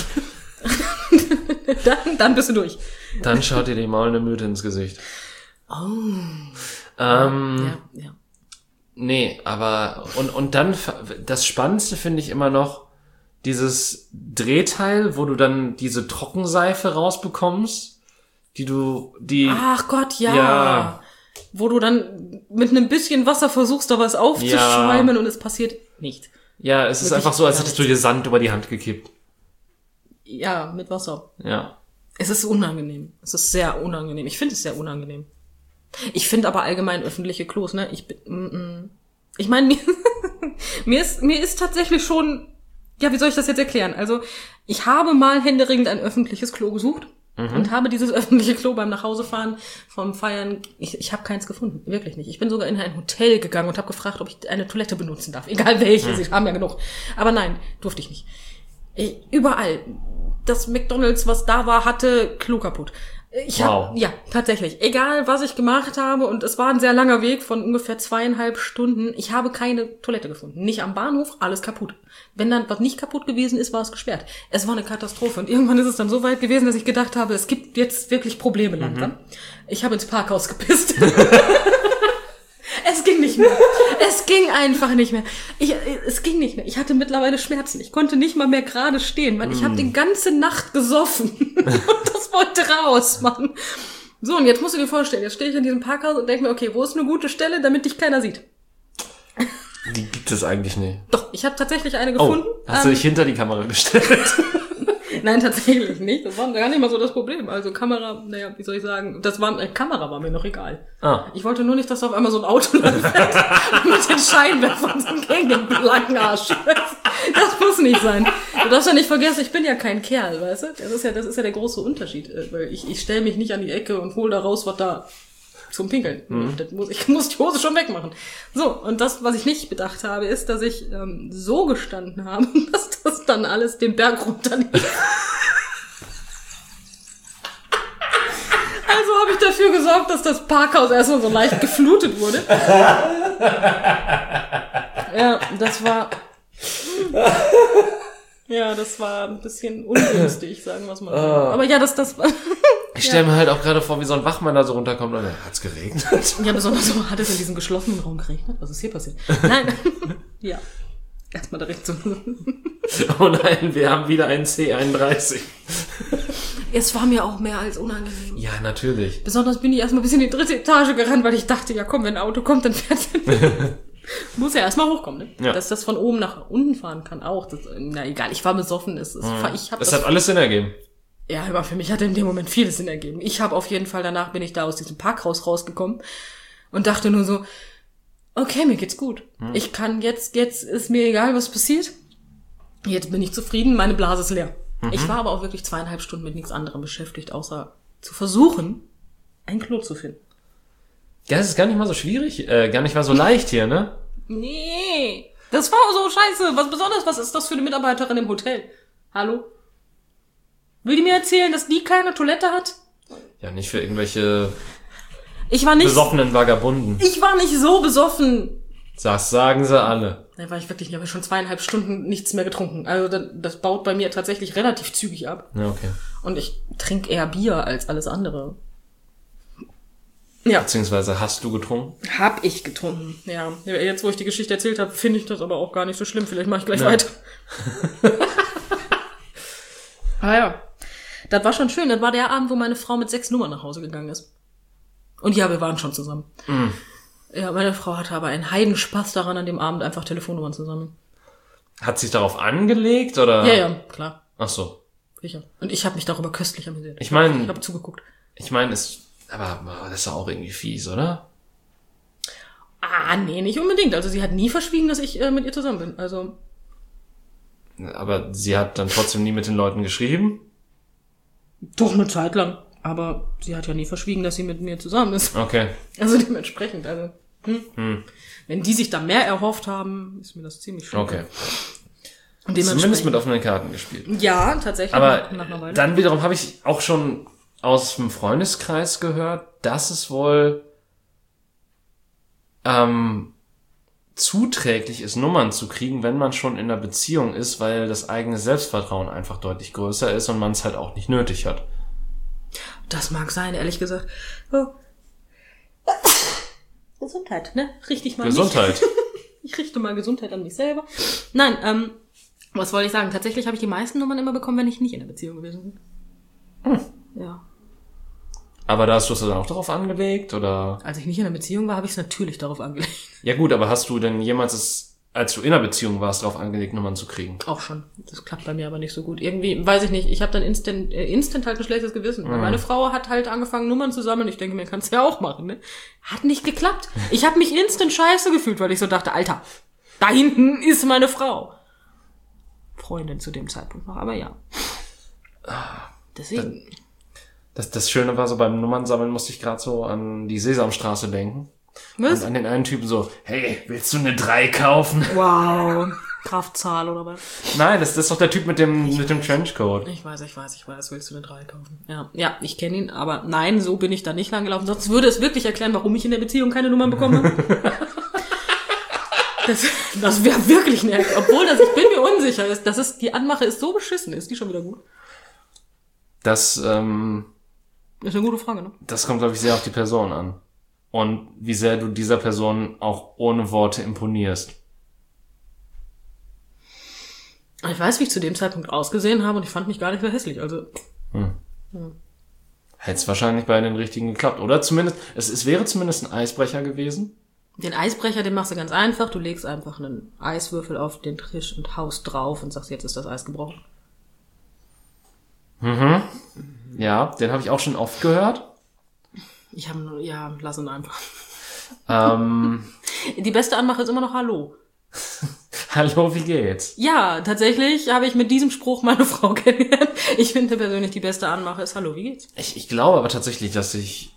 dann, dann bist du durch. Dann schaut dir die maulende Mythe ins Gesicht. Oh. Ähm, ja, ja. Nee, aber... Und, und dann, das Spannendste finde ich immer noch, dieses Drehteil, wo du dann diese Trockenseife rausbekommst, die du, die... Ach Gott, ja. ja. Wo du dann mit einem bisschen Wasser versuchst, da was aufzuschäumen ja. und es passiert nicht. Ja, es ist Wirklich einfach so, als hättest du dir Sand über die Hand gekippt. Ja, mit Wasser. Ja. Es ist unangenehm. Es ist sehr unangenehm. Ich finde es sehr unangenehm. Ich finde aber allgemein öffentliche Klos, ne? Ich bin, mm, mm. ich meine, mir, mir ist, mir ist tatsächlich schon, ja, wie soll ich das jetzt erklären? Also, ich habe mal händeringend ein öffentliches Klo gesucht mhm. und habe dieses öffentliche Klo beim Nachhausefahren vom Feiern, ich, ich habe keins gefunden, wirklich nicht. Ich bin sogar in ein Hotel gegangen und habe gefragt, ob ich eine Toilette benutzen darf, egal welche, mhm. sie haben ja genug. Aber nein, durfte ich nicht. Ich, überall. Das McDonald's, was da war, hatte Klo kaputt. Ich hab, wow. Ja, tatsächlich. Egal, was ich gemacht habe, und es war ein sehr langer Weg von ungefähr zweieinhalb Stunden, ich habe keine Toilette gefunden. Nicht am Bahnhof, alles kaputt. Wenn dann was nicht kaputt gewesen ist, war es gesperrt. Es war eine Katastrophe. Und irgendwann ist es dann so weit gewesen, dass ich gedacht habe, es gibt jetzt wirklich Probleme langsam. Mhm. Ich habe ins Parkhaus gepisst. Es ging nicht mehr. Es ging einfach nicht mehr. Ich, es ging nicht mehr. Ich hatte mittlerweile Schmerzen. Ich konnte nicht mal mehr gerade stehen, weil ich mm. habe die ganze Nacht gesoffen. Und das wollte raus, Mann. So, und jetzt musst du dir vorstellen, jetzt stehe ich in diesem Parkhaus und denke mir, okay, wo ist eine gute Stelle, damit dich keiner sieht? Die gibt es eigentlich nicht. Doch, ich habe tatsächlich eine gefunden. Oh, hast ähm, du dich hinter die Kamera gestellt? Nein, tatsächlich nicht. Das war gar nicht mal so das Problem. Also Kamera, naja, wie soll ich sagen, das war, äh, Kamera war mir noch egal. Ah. Ich wollte nur nicht, dass auf einmal so ein Auto läuft mit den Scheinwerfern so gegen den blanken Arsch. Das muss nicht sein. Du darfst ja nicht vergessen, ich bin ja kein Kerl, weißt du? Das ist ja, das ist ja der große Unterschied. Weil ich, ich stelle mich nicht an die Ecke und hol da raus, was da zum Pinkeln. Mhm. Das muss, ich muss die Hose schon wegmachen. So, und das, was ich nicht bedacht habe, ist, dass ich ähm, so gestanden habe, dass das dann alles den Berg runterlief. Also habe ich dafür gesorgt, dass das Parkhaus erstmal so leicht geflutet wurde. Ja, das war... Ja, das war ein bisschen ungünstig, sagen wir es mal so. Oh. Aber ja, das, das war... Ich stelle mir halt auch gerade vor, wie so ein Wachmann da so runterkommt und dann hat's geregnet. Ja, besonders so hat es in diesem geschlossenen Raum geregnet. Was ist hier passiert? Nein. Ja. Erstmal direkt so. Oh nein, wir haben wieder einen C einunddreißig. Es war mir auch mehr als unangenehm. Ja, natürlich. Besonders bin ich erstmal bis in die dritte Etage gerannt, weil ich dachte, ja komm, wenn ein Auto kommt, dann fährt es. Muss ja erstmal hochkommen, ne? Ja. Dass das von oben nach unten fahren kann auch. Das, na egal, ich war besoffen. Es, es, mhm. ich hab das, das hat alles Sinn ergeben. Ja, aber für mich hat in dem Moment vieles Sinn ergeben. Ich habe auf jeden Fall, danach bin ich da aus diesem Parkhaus rausgekommen und dachte nur so, okay, mir geht's gut. Hm. Ich kann jetzt, jetzt ist mir egal, was passiert. Jetzt bin ich zufrieden, meine Blase ist leer. Mhm. Ich war aber auch wirklich zweieinhalb Stunden mit nichts anderem beschäftigt, außer zu versuchen, ein Klo zu finden. Ja, das ist gar nicht mal so schwierig, äh, gar nicht mal so leicht hier, ne? Nee, das war so scheiße. Was besonders, was ist das für eine Mitarbeiterin im Hotel? Hallo? Will die mir erzählen, dass die keine Toilette hat? Ja, nicht für irgendwelche ich war nicht, besoffenen Vagabunden. Ich war nicht so besoffen. Das sagen sie alle. Da war ich wirklich, ich habe schon zweieinhalb Stunden nichts mehr getrunken. Also das, das baut bei mir tatsächlich relativ zügig ab. Ja, okay. Und ich trinke eher Bier als alles andere. Ja. Beziehungsweise hast du getrunken? Hab ich getrunken, ja. Jetzt, wo ich die Geschichte erzählt habe, finde ich das aber auch gar nicht so schlimm. Vielleicht mache ich gleich Ja. weiter. Ah ja. Das war schon schön. Das war der Abend, wo meine Frau mit sechs Nummern nach Hause gegangen ist. Und ja, wir waren schon zusammen. Mm. Ja, meine Frau hatte aber einen Heidenspaß daran, an dem Abend einfach Telefonnummern zu sammeln. Hat sich darauf angelegt, oder? Ja, ja, klar. Ach so. Sicher. Und ich habe mich darüber köstlich amüsiert. Ich meine, Ich habe zugeguckt. ich meine, es, aber, aber das ist ja auch irgendwie fies, oder? Ah, nee, nicht unbedingt. Also sie hat nie verschwiegen, dass ich äh, mit ihr zusammen bin. Also, Aber sie hat dann trotzdem nie mit den Leuten geschrieben? doch eine Zeit lang. Aber sie hat ja nie verschwiegen, dass sie mit mir zusammen ist. Okay. Also dementsprechend, also, hm. Hm. Wenn die sich da mehr erhofft haben, ist mir das ziemlich schön. Okay. Und Zumindest dementsprechend, mit offenen Karten gespielt. ja, tatsächlich. Aber nach einer Weile. dann wiederum habe ich auch schon aus dem Freundeskreis gehört, dass es wohl ähm, zuträglich ist, Nummern zu kriegen, wenn man schon in einer Beziehung ist, weil das eigene Selbstvertrauen einfach deutlich größer ist und man es halt auch nicht nötig hat. Das mag sein, ehrlich gesagt. Oh. Gesundheit, ne? Richtig mal Gesundheit. Mich. Ich richte mal Gesundheit an mich selber. Nein, ähm, was wollte ich sagen? Tatsächlich habe ich die meisten Nummern immer bekommen, wenn ich nicht in der Beziehung gewesen bin. Hm. Ja. Aber da hast du es dann auch darauf angelegt, oder? Als ich nicht in der Beziehung war, habe ich es natürlich darauf angelegt. Ja gut, aber hast du denn jemals, es, als du in einer Beziehung warst, darauf angelegt, Nummern zu kriegen? Auch schon. Das klappt bei mir aber nicht so gut. Irgendwie, weiß ich nicht, ich habe dann instant, äh, instant halt ein schlechtes Gewissen. Weil Mhm. meine Frau hat halt angefangen, Nummern zu sammeln. Ich denke mir, kannst du ja auch machen, ne? Hat nicht geklappt. Ich habe mich instant scheiße gefühlt, weil ich so dachte, Alter, da hinten ist meine Frau. Freundin zu dem Zeitpunkt noch, aber ja. Deswegen. Das, das Schöne war so, beim Nummernsammeln musste ich gerade so an die Sesamstraße denken. Was? Und an den einen Typen so, hey, willst du eine drei kaufen? Wow. Kraftzahl oder was? Nein, das, das ist doch der Typ mit dem, mit dem Trenchcoat. Ich weiß, ich weiß, ich weiß. Willst du eine drei kaufen? Ja, ja, ich kenne ihn, aber nein, so bin ich da nicht lang gelaufen. Sonst würde es wirklich erklären, warum ich in der Beziehung keine Nummern bekommen habe. Das, das wäre wirklich nervig. Obwohl, das, ich bin mir unsicher. Das, das ist, die Anmache ist so beschissen. Ist die schon wieder gut? Das, ähm, Das ist eine gute Frage, ne? das kommt, glaube ich, sehr auf die Person an. Und wie sehr du dieser Person auch ohne Worte imponierst. Ich weiß, wie ich zu dem Zeitpunkt ausgesehen habe und ich fand mich gar nicht so hässlich. Also, Hm. Ja. Hätte es wahrscheinlich bei den Richtigen geklappt. Oder zumindest, es, es wäre zumindest ein Eisbrecher gewesen. den Eisbrecher, den machst du ganz einfach. Du legst einfach einen Eiswürfel auf den Tisch und haust drauf und sagst, jetzt ist das Eis gebrochen. Mhm. Ja, den habe ich auch schon oft gehört. Ich habe nur, ja, lass ihn einfach. Ähm, Die beste Anmache ist immer noch Hallo. hallo, wie geht's? Ja, tatsächlich habe ich mit diesem Spruch meine Frau kennengelernt. Ich finde persönlich, die beste Anmache ist Hallo, wie geht's? Ich, ich glaube aber tatsächlich, dass ich,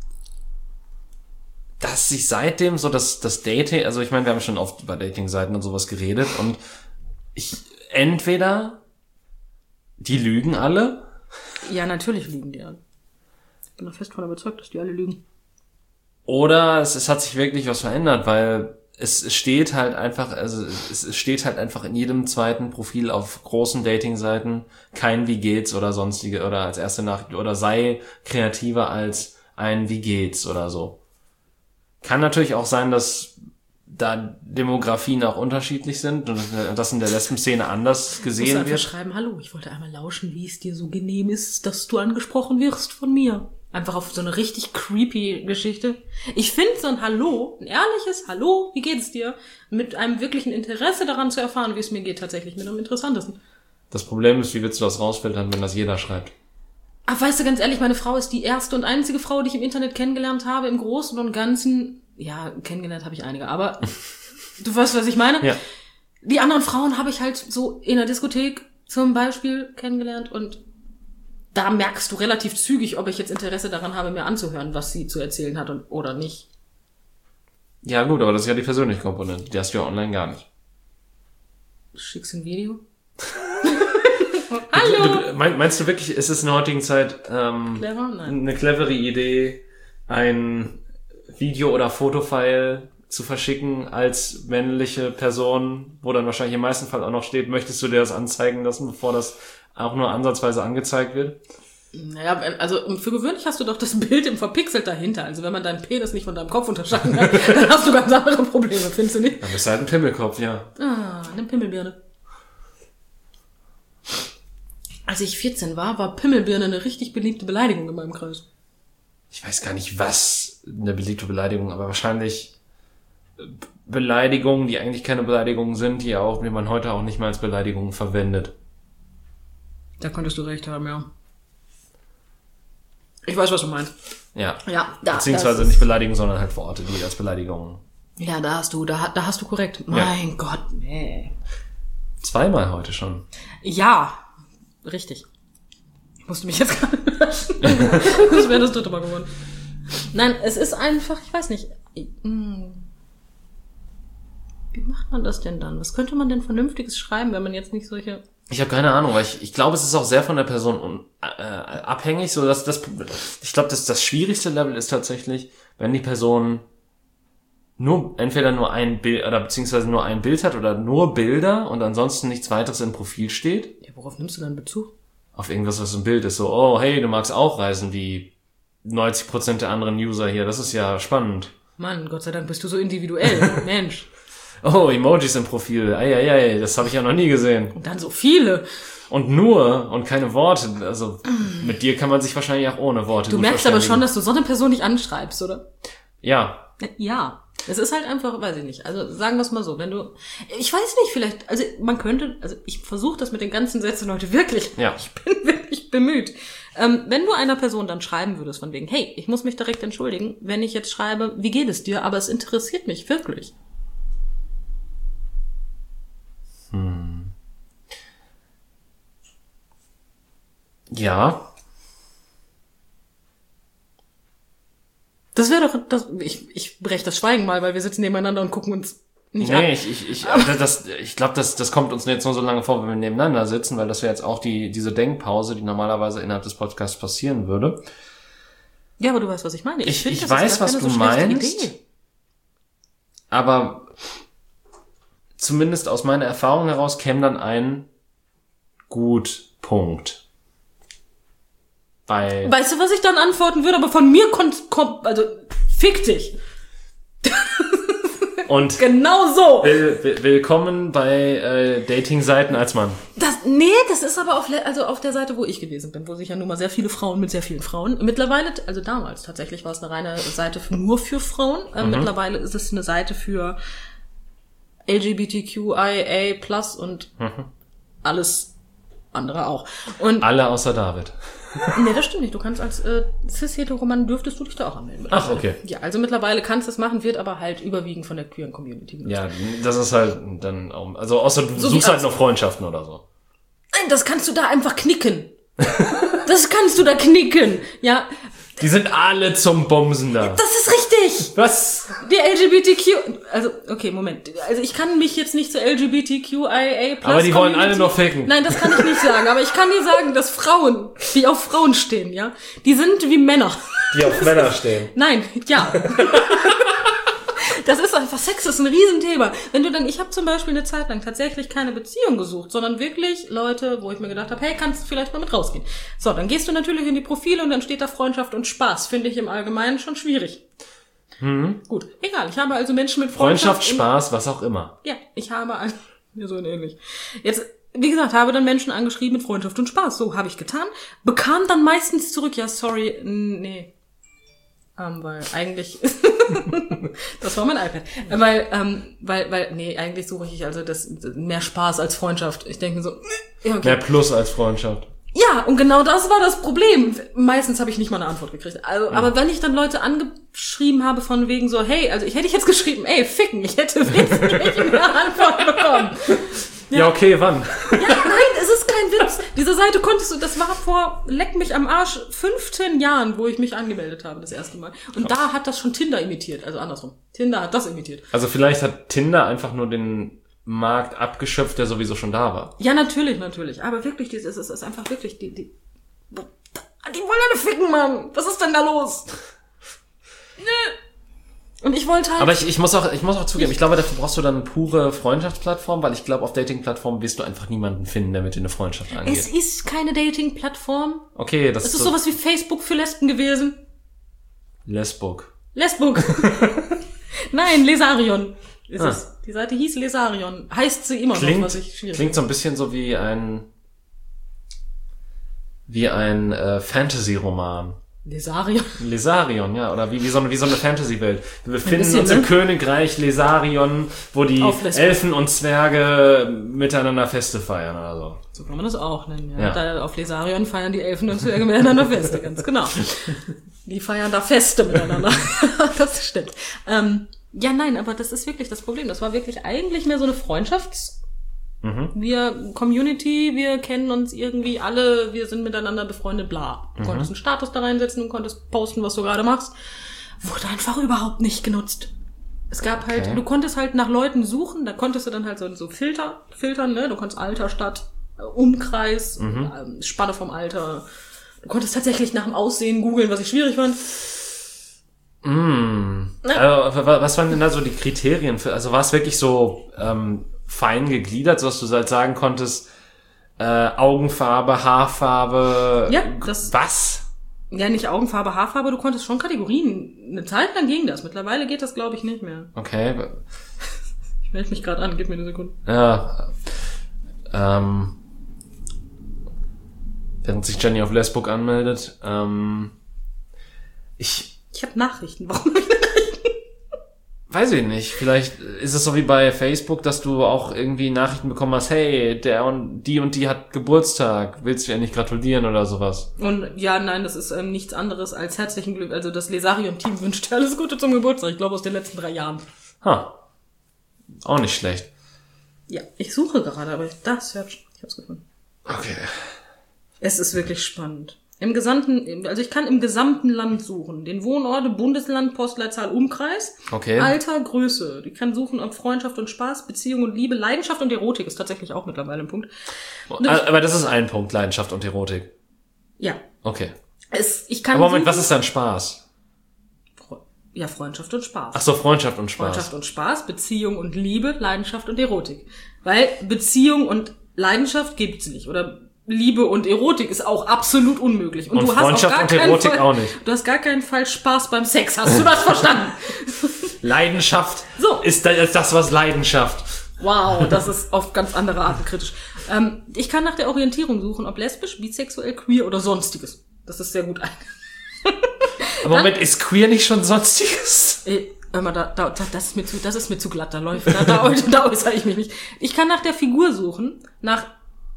dass sich seitdem so das, das Dating, also ich meine, wir haben schon oft über Dating-Seiten und sowas geredet und ich, entweder die lügen alle. Ja, natürlich lügen die alle. Ich bin da fest von überzeugt, dass die alle lügen. Oder es, es hat sich wirklich was verändert, weil es, es steht halt einfach, also es, es steht halt einfach in jedem zweiten Profil auf großen Dating-Seiten kein Wie geht's oder sonstige oder als erste Nachricht oder sei kreativer als ein Wie geht's oder so. Kann natürlich auch sein, dass da Demografien auch unterschiedlich sind und das in der Lesben-Szene anders Musst du gesehen einfach wird. schreiben, hallo, ich wollte einmal lauschen, wie es dir so genehm ist, dass du angesprochen wirst von mir. Einfach auf so eine richtig creepy Geschichte. Ich finde so ein Hallo, ein ehrliches Hallo, wie geht's dir? Mit einem wirklichen Interesse daran zu erfahren, wie es mir geht, tatsächlich mit am interessantesten. Das Problem ist, wie willst du das rausfiltern, wenn das jeder schreibt? Ach, weißt du, ganz ehrlich, meine Frau ist die erste und einzige Frau, die ich im Internet kennengelernt habe, im Großen und Ganzen. Ja, kennengelernt habe ich einige, aber du weißt, was ich meine? Ja. Die anderen Frauen habe ich halt so in der Diskothek zum Beispiel kennengelernt und da merkst du relativ zügig, ob ich jetzt Interesse daran habe, mir anzuhören, was sie zu erzählen hat und, oder nicht. Ja gut, aber das ist ja die persönliche Komponente. Die hast du ja online gar nicht. Schickst du ein Video? Du, Hallo! du, mein, meinst du wirklich, ist es in der heutigen Zeit ähm, Clever? Nein. eine clevere Idee, ein Video- oder Fotofile zu verschicken als männliche Person, wo dann wahrscheinlich im meisten Fall auch noch steht, möchtest du dir das anzeigen lassen, bevor das auch nur ansatzweise angezeigt wird? Naja, also für gewöhnlich hast du doch das Bild im Verpixelt dahinter. Also wenn man deinen Penis nicht von deinem Kopf unterscheiden kann, dann hast du ganz andere Probleme, findest du nicht? Dann bist du halt ein Pimmelkopf, ja. Ah, eine Pimmelbirne. Als ich vierzehn war, war Pimmelbirne eine richtig beliebte Beleidigung in meinem Kreis. Ich weiß gar nicht, was eine beliebte Beleidigung, aber wahrscheinlich Beleidigungen, die eigentlich keine Beleidigungen sind, die auch, die man heute auch nicht mehr als Beleidigungen verwendet. Da könntest du recht haben, ja. Ich weiß, was du meinst. Ja. Ja, da, beziehungsweise nicht beleidigen, sondern halt Worte, die als Beleidigungen. Ja, da hast du, da, da hast du korrekt. Mein ja. Gott, nee. Zweimal heute schon. Ja, richtig. Ich musste mich jetzt gerade löschen. Das wäre das dritte Mal geworden. Nein, es ist einfach, ich weiß nicht. Wie macht man das denn dann? Was könnte man denn Vernünftiges schreiben, wenn man jetzt nicht solche... Ich habe keine Ahnung, weil ich, ich glaube, es ist auch sehr von der Person un, äh, abhängig. So dass das, ich glaube, das das schwierigste Level ist tatsächlich, wenn die Person nur entweder nur ein Bild oder beziehungsweise nur ein Bild hat oder nur Bilder und ansonsten nichts weiteres im Profil steht. Ja, worauf nimmst du dann Bezug? Auf irgendwas, was im Bild ist. So, oh, hey, du magst auch reisen wie neunzig Prozent der anderen User hier. Das ist ja spannend. Mann, Gott sei Dank bist du so individuell. Mensch. Oh, Emojis im Profil. Eieiei, das habe ich ja noch nie gesehen. Und dann so viele. Und nur und keine Worte. Also mit dir kann man sich wahrscheinlich auch ohne Worte Du merkst aber schon, dass du so eine Person nicht anschreibst, oder? Ja. Ja. Es ist halt einfach, weiß ich nicht. Also sagen wir es mal so, wenn du, ich weiß nicht, vielleicht, also man könnte, also ich versuche das mit den ganzen Sätzen heute wirklich. Ja. Ich bin wirklich bemüht. Ähm, wenn du einer Person dann schreiben würdest von wegen, hey, ich muss mich direkt entschuldigen, wenn ich jetzt schreibe, wie geht es dir, aber es interessiert mich wirklich. Hm. Ja. Das wäre doch, das, ich, ich breche das Schweigen mal, weil wir sitzen nebeneinander und gucken uns nicht nee, an. Nee, ich, ich, ich, das, ich glaube, das, das kommt uns jetzt nur so lange vor, wenn wir nebeneinander sitzen, weil das wäre jetzt auch die, diese Denkpause, die normalerweise innerhalb des Podcasts passieren würde. Ja, aber du weißt, was ich meine. Ich, ich, find, ich weiß, was du so meinst. Idee. Aber zumindest aus meiner Erfahrung heraus käme dann ein gut Punkt. Bei weißt du, was ich dann antworten würde? Aber von mir kommt, kommt also fick dich. Und genau so. Will, will, willkommen bei äh, Dating-Seiten als Mann. Das, nee, das ist aber auf, also auf der Seite, wo ich gewesen bin, wo sich ja nun mal sehr viele Frauen mit sehr vielen Frauen. Mittlerweile, also damals tatsächlich war es eine reine Seite für, nur für Frauen. Äh, mhm. Mittlerweile ist es eine Seite für L G B T Q I A plus und mhm. alles andere auch. Und alle außer David. Nee, das stimmt nicht. Du kannst als äh, cis-hetero-Mann dürftest du dich da auch anmelden. Ach, okay. Ja, also mittlerweile kannst du es machen, wird aber halt überwiegend von der queeren Community genutzt. Ja, das ist halt dann auch, also außer du so suchst halt noch Freundschaften oder so. Nein, das kannst du da einfach knicken. Das kannst du da knicken. Ja. Die sind alle zum Bumsen da. Das ist richtig. Was? Die L G B T Q, also, okay, Moment. Also ich kann mich jetzt nicht zur L G B T Q I A plus aber die wollen alle noch ficken. Nein, das kann ich nicht sagen. Aber ich kann dir sagen, dass Frauen, die auf Frauen stehen, ja, die sind wie Männer. Die auf Männer stehen. Nein, ja. Das ist einfach, Sex ist ein Riesenthema. Wenn du dann, ich habe zum Beispiel eine Zeit lang tatsächlich keine Beziehung gesucht, sondern wirklich Leute, wo ich mir gedacht habe, hey, kannst du vielleicht mal mit rausgehen? So, dann gehst du natürlich in die Profile und dann steht da Freundschaft und Spaß. Finde ich im Allgemeinen schon schwierig. Hm. Gut, egal. Ich habe also Menschen mit Freundschaft. Freundschaft, Spaß, was auch immer. Ja, ich habe, also, ja, so ähnlich. Jetzt, wie gesagt, habe dann Menschen angeschrieben mit Freundschaft und Spaß. So, habe ich getan. Bekam dann meistens zurück, ja, sorry, nee. Ähm, weil eigentlich, das war mein iPad, weil, ähm, weil, weil, nee, eigentlich suche ich also das, mehr Spaß als Freundschaft. Ich denke so, ja, okay. Mehr Plus als Freundschaft. Ja, und genau das war das Problem. Meistens habe ich nicht mal eine Antwort gekriegt. Also, ja. Aber wenn ich dann Leute angeschrieben habe von wegen so, hey, also ich hätte ich jetzt geschrieben, ey, ficken, ich hätte wesentlich mehr Antwort bekommen. Ja. ja, okay, wann? Ja, nein, es ist kein Witz. Diese Seite konntest du, das war vor, leck mich am Arsch, fünfzehn Jahren, wo ich mich angemeldet habe, das erste Mal. Und da hat das schon Tinder imitiert, also andersrum. Tinder hat das imitiert. Also vielleicht hat Tinder einfach nur den Markt abgeschöpft, der sowieso schon da war. Ja, natürlich, natürlich. Aber wirklich, dieses, es ist einfach wirklich, die, die, die wollen alle ficken, Mann. Was ist denn da los? Nö. Und ich wollte halt... Aber ich, ich muss auch, ich muss auch zugeben, ich glaube, dafür brauchst du dann eine pure Freundschaftsplattform, weil ich glaube, auf Dating-Plattformen wirst du einfach niemanden finden, der mit dir eine Freundschaft angeht. Es ist keine Dating-Plattform. Okay, das Es ist ist so sowas wie Facebook für Lesben gewesen. Lesbook. Lesbook. Nein, Lesarion ist Ah. es. Die Seite hieß Lesarion. Heißt sie immer Klingt, noch, was ich schwierig klingt so ein bisschen so wie ein, wie ein äh, Fantasy-Roman. Lesarion. Lesarion, ja, oder wie, wie so eine, wie so eine Fantasy-Welt. Wir befinden bisschen, uns im ne? Königreich Lesarion, wo die Auf Lesbos. Elfen und Zwerge miteinander Feste feiern oder so. So kann man das auch nennen, ja. Ja. Da auf Lesarion feiern die Elfen und Zwerge miteinander Feste, ganz genau. Die feiern da Feste miteinander. Das stimmt. Ähm, ja, nein, aber das ist wirklich das Problem. Das war wirklich eigentlich mehr so eine Freundschafts- Mhm. Wir Community, wir kennen uns irgendwie alle, wir sind miteinander befreundet, bla. Du Mhm. konntest einen Status da reinsetzen und konntest posten, was du gerade machst. Wurde einfach überhaupt nicht genutzt. Es gab halt, Okay. du konntest halt nach Leuten suchen, da konntest du dann halt so, so Filter, filtern, ne? Du konntest Alter, Stadt, äh, Umkreis, Mhm. ähm, Spanne vom Alter. Du konntest tatsächlich nach dem Aussehen googeln, was ich schwierig fand. Mm. Also, wa- was waren denn da so die Kriterien für, also war es wirklich so ähm, fein gegliedert, sodass du halt sagen konntest, äh, Augenfarbe, Haarfarbe, Ja, das- was? Ja, nicht Augenfarbe, Haarfarbe, du konntest schon Kategorien. Eine Zeit lang ging das. Mittlerweile geht das, glaube ich, nicht mehr. Okay, Ich melde mich gerade an, gib mir eine Sekunde. ja, ähm, während sich Jenny auf Lesbook anmeldet, ähm, ich Ich habe Nachrichten. Warum hab ich Nachrichten? weiß ich nicht, vielleicht ist es so wie bei Facebook, dass du auch irgendwie Nachrichten bekommen hast, hey, der und die und die hat Geburtstag, willst du ihr nicht gratulieren oder sowas? Und ja, nein, das ist ähm, nichts anderes als herzlichen Glück. Also das Lesarion-Team wünscht dir alles Gute zum Geburtstag. Ich glaube aus den letzten drei Jahren. Ha, auch nicht schlecht. Ja, ich suche gerade, aber ich, das, ja, ich hab's gefunden. Okay. Es ist wirklich spannend. Im gesamten, also ich kann im gesamten Land suchen. Den Wohnort, Bundesland, Postleitzahl, Umkreis. Okay. Alter, Größe. Ich kann suchen, ob Freundschaft und Spaß, Beziehung und Liebe, Leidenschaft und Erotik ist tatsächlich auch mittlerweile ein Punkt. Aber das ist ein Punkt, Leidenschaft und Erotik. Ja. Okay. Es, ich kann Aber Moment, suchen, was ist dann Spaß? Ja, Freundschaft und Spaß. Ach so, Freundschaft und Spaß. Freundschaft und Spaß, Beziehung und Liebe, Leidenschaft und Erotik. Weil Beziehung und Leidenschaft gibt's nicht. Oder Liebe und Erotik ist auch absolut unmöglich. Und du hast Freundschaft auf gar und keinen Erotik Fall, auch nicht. Du hast gar keinen Fall Spaß beim Sex. Hast du das verstanden? Leidenschaft So. ist das, das, was Leidenschaft. Wow, das ist auf ganz andere Arten kritisch. Ähm, ich kann nach der Orientierung suchen, ob lesbisch, bisexuell, queer oder sonstiges. Das ist sehr gut. Aber Moment, ist queer nicht schon sonstiges? Ey, hör mal, da, da, das ist mir zu, das ist mir zu glatt, da läuft, da, da, da äußere ich mich nicht. Ich kann nach der Figur suchen, nach,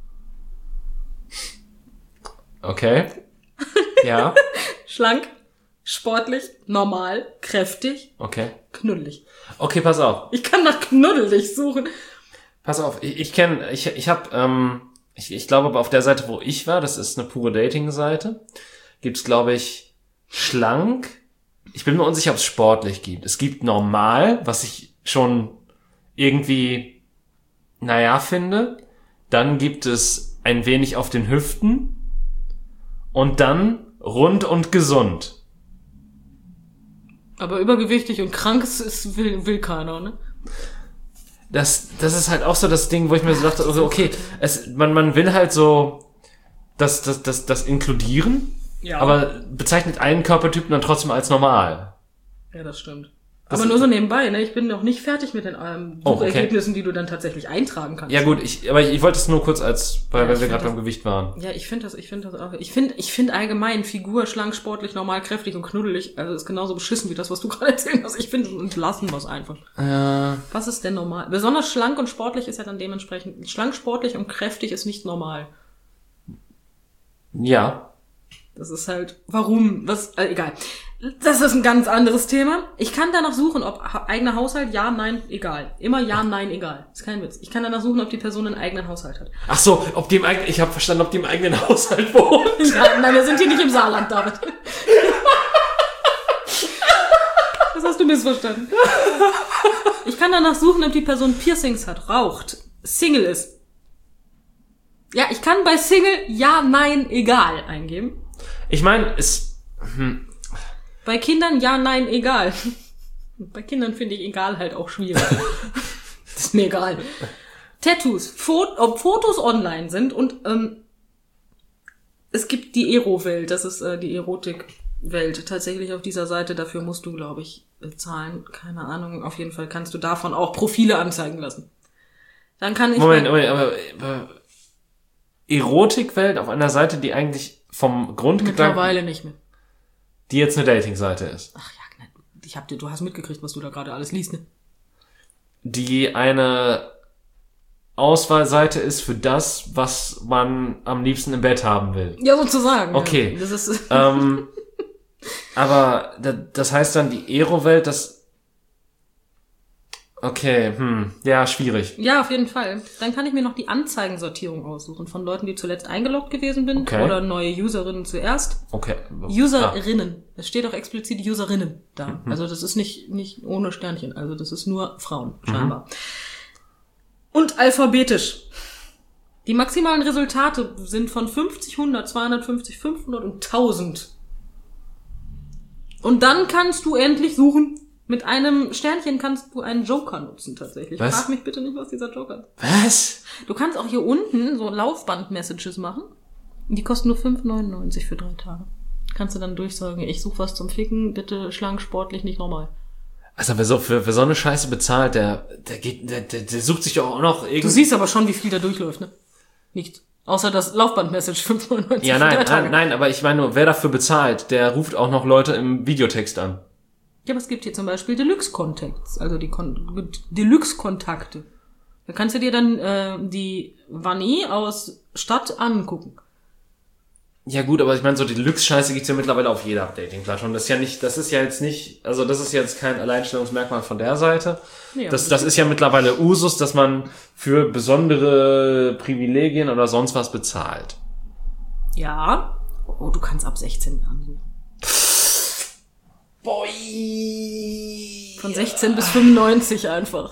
Okay. Ja. schlank, sportlich, normal, kräftig, Okay. knuddelig. Okay, pass auf. Ich kann nach knuddelig suchen. Pass auf, ich, ich kenne, ich, ich habe, ähm, ich, ich glaube, auf der Seite, wo ich war, das ist eine pure Dating-Seite, gibt's, glaube ich, schlank. Ich bin mir unsicher, ob es sportlich gibt. Es gibt normal, was ich schon irgendwie, naja, finde. Dann gibt es ein wenig auf den Hüften. Und dann rund und gesund. Aber übergewichtig und krank ist, ist will, will keiner, ne? Das, das ist halt auch so das Ding, wo ich mir so dachte, also okay, es, man, man will halt so das, das, das, das inkludieren, Ja. aber bezeichnet einen Körpertypen dann trotzdem als normal. Ja, das stimmt. Das Aber ist- nur so nebenbei, ne? Ich bin noch nicht fertig mit den ähm, Oh, okay. Suchergebnissen, die du dann tatsächlich eintragen kannst. Ja gut, ich, aber ich, ich wollte es nur kurz als, weil, Ja, weil ich wir find gerade das- beim Gewicht waren. Ja, ich finde das, ich finde das auch. Ich finde, ich finde allgemein Figur schlank, sportlich, normal, kräftig und knuddelig, also ist genauso beschissen wie das, was du gerade erzählt hast. Ich finde, und lassen wir es einfach. Äh, Was ist denn normal? Besonders schlank und sportlich ist ja dann dementsprechend, schlank, sportlich und kräftig ist nicht normal. ja. Das ist halt, warum? Was, äh, egal. Das ist ein ganz anderes Thema. Ich kann danach suchen, ob ha- eigener Haushalt, ja, nein, egal. Immer ja, nein, egal. Ist kein Witz. Ich kann danach suchen, ob die Person einen eigenen Haushalt hat. Ach so, ob die im eigenen, ich habe verstanden, ob die im eigenen Haushalt wohnt. Ja, nein, wir sind hier nicht im Saarland, David. Das hast du missverstanden. Ich kann danach suchen, ob die Person Piercings hat, raucht, Single ist. Ja, ich kann bei Single ja, nein, egal eingeben. Ich meine, es, hm, Bei Kindern ja, nein, egal. Bei Kindern finde ich egal halt auch schwierig. Das ist mir egal. Tattoos. Fot- ob Fotos online sind und ähm, es gibt die Ero-Welt, das ist äh, die Erotik-Welt. Tatsächlich auf dieser Seite, dafür musst du, glaube ich, bezahlen. Keine Ahnung, auf jeden Fall kannst du davon auch Profile anzeigen lassen. Dann kann ich... Moment, Moment, aber, aber Erotikwelt auf einer Seite, die eigentlich vom Grundgedanken... Mittlerweile nicht mehr. Die jetzt eine Dating-Seite ist. Ach ja, ich hab dir, du hast mitgekriegt, was du da gerade alles liest, ne? Die eine Auswahlseite ist für das, was man am liebsten im Bett haben will. Ja, sozusagen. Okay. Ja. Das ist ähm, aber das heißt dann die Ero-Welt, das... Okay, hm, ja, schwierig. Ja, auf jeden Fall. Dann kann ich mir noch die Anzeigensortierung aussuchen von Leuten, die zuletzt eingeloggt gewesen sind Okay. oder neue Userinnen zuerst. Okay. Userinnen. Es steht auch explizit Userinnen da. Mhm. Also das ist nicht nicht ohne Sternchen. Also das ist nur Frauen, scheinbar. Mhm. Und alphabetisch. Die maximalen Resultate sind von fünfzig, hundert, zweihundertfünfzig, fünfhundert und tausend. Und dann kannst du endlich suchen. Mit einem Sternchen kannst du einen Joker nutzen, tatsächlich. Was? Frag mich bitte nicht, was dieser Joker ist. Was? Du kannst auch hier unten so Laufband-Messages machen. Die kosten nur fünf neunundneunzig für drei Tage. Kannst du dann durchsagen, ich suche was zum Ficken, bitte schlank, sportlich, nicht normal. Also wer so für, für so eine Scheiße bezahlt, der der geht der, der, der sucht sich doch auch noch irgendwie... Du siehst aber schon, wie viel da durchläuft, ne? Nicht. Außer das Laufband-Message fünf neunundneunzig Ja, für drei nein, Tage. nein, nein, aber ich meine nur, wer dafür bezahlt, der ruft auch noch Leute im Videotext an. Ja, aber es gibt hier zum Beispiel Deluxe-Contacts, also die Kon- Deluxe-Kontakte. Da kannst du dir dann äh, die Vanille aus Stadt angucken. Ja gut, aber ich meine, so die Deluxe-Scheiße gibt's ja mittlerweile auf jeder Dating-Plattform. Das ist ja nicht, das ist ja jetzt nicht, also das ist jetzt kein Alleinstellungsmerkmal von der Seite. Ja, das, das ist ja mittlerweile Usus, dass man für besondere Privilegien oder sonst was bezahlt. Ja. Oh, du kannst ab sechzehn Jahren suchen. Boy. Von sechzehn bis fünfundneunzig einfach.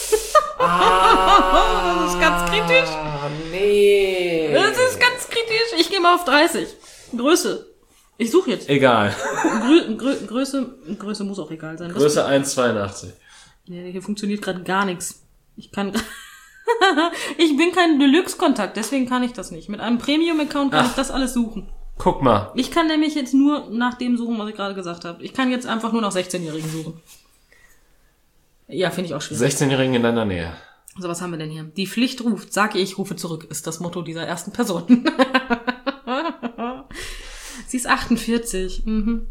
Ah, das ist ganz kritisch. Nee. Das ist ganz kritisch. Ich gehe mal auf dreißig. Größe. Ich suche jetzt. Egal. Grö- Grö- Größe, Größe muss auch egal sein. Größe eins Komma zweiundachtzig. Nee, hier funktioniert gerade gar nichts. Ich kann... ich bin kein Deluxe-Kontakt, deswegen kann ich das nicht. Mit einem Premium-Account kann Ach. ich das alles suchen. Guck mal. Ich kann nämlich jetzt nur nach dem suchen, was ich gerade gesagt habe. Ich kann jetzt einfach nur nach sechzehnjährigen suchen. Ja, finde ich auch schwierig. sechzehnjährigen in deiner Nähe. So, was haben wir denn hier? Die Pflicht ruft, sag ich, rufe zurück, ist das Motto dieser ersten Person. Sie ist achtundvierzig. Mhm.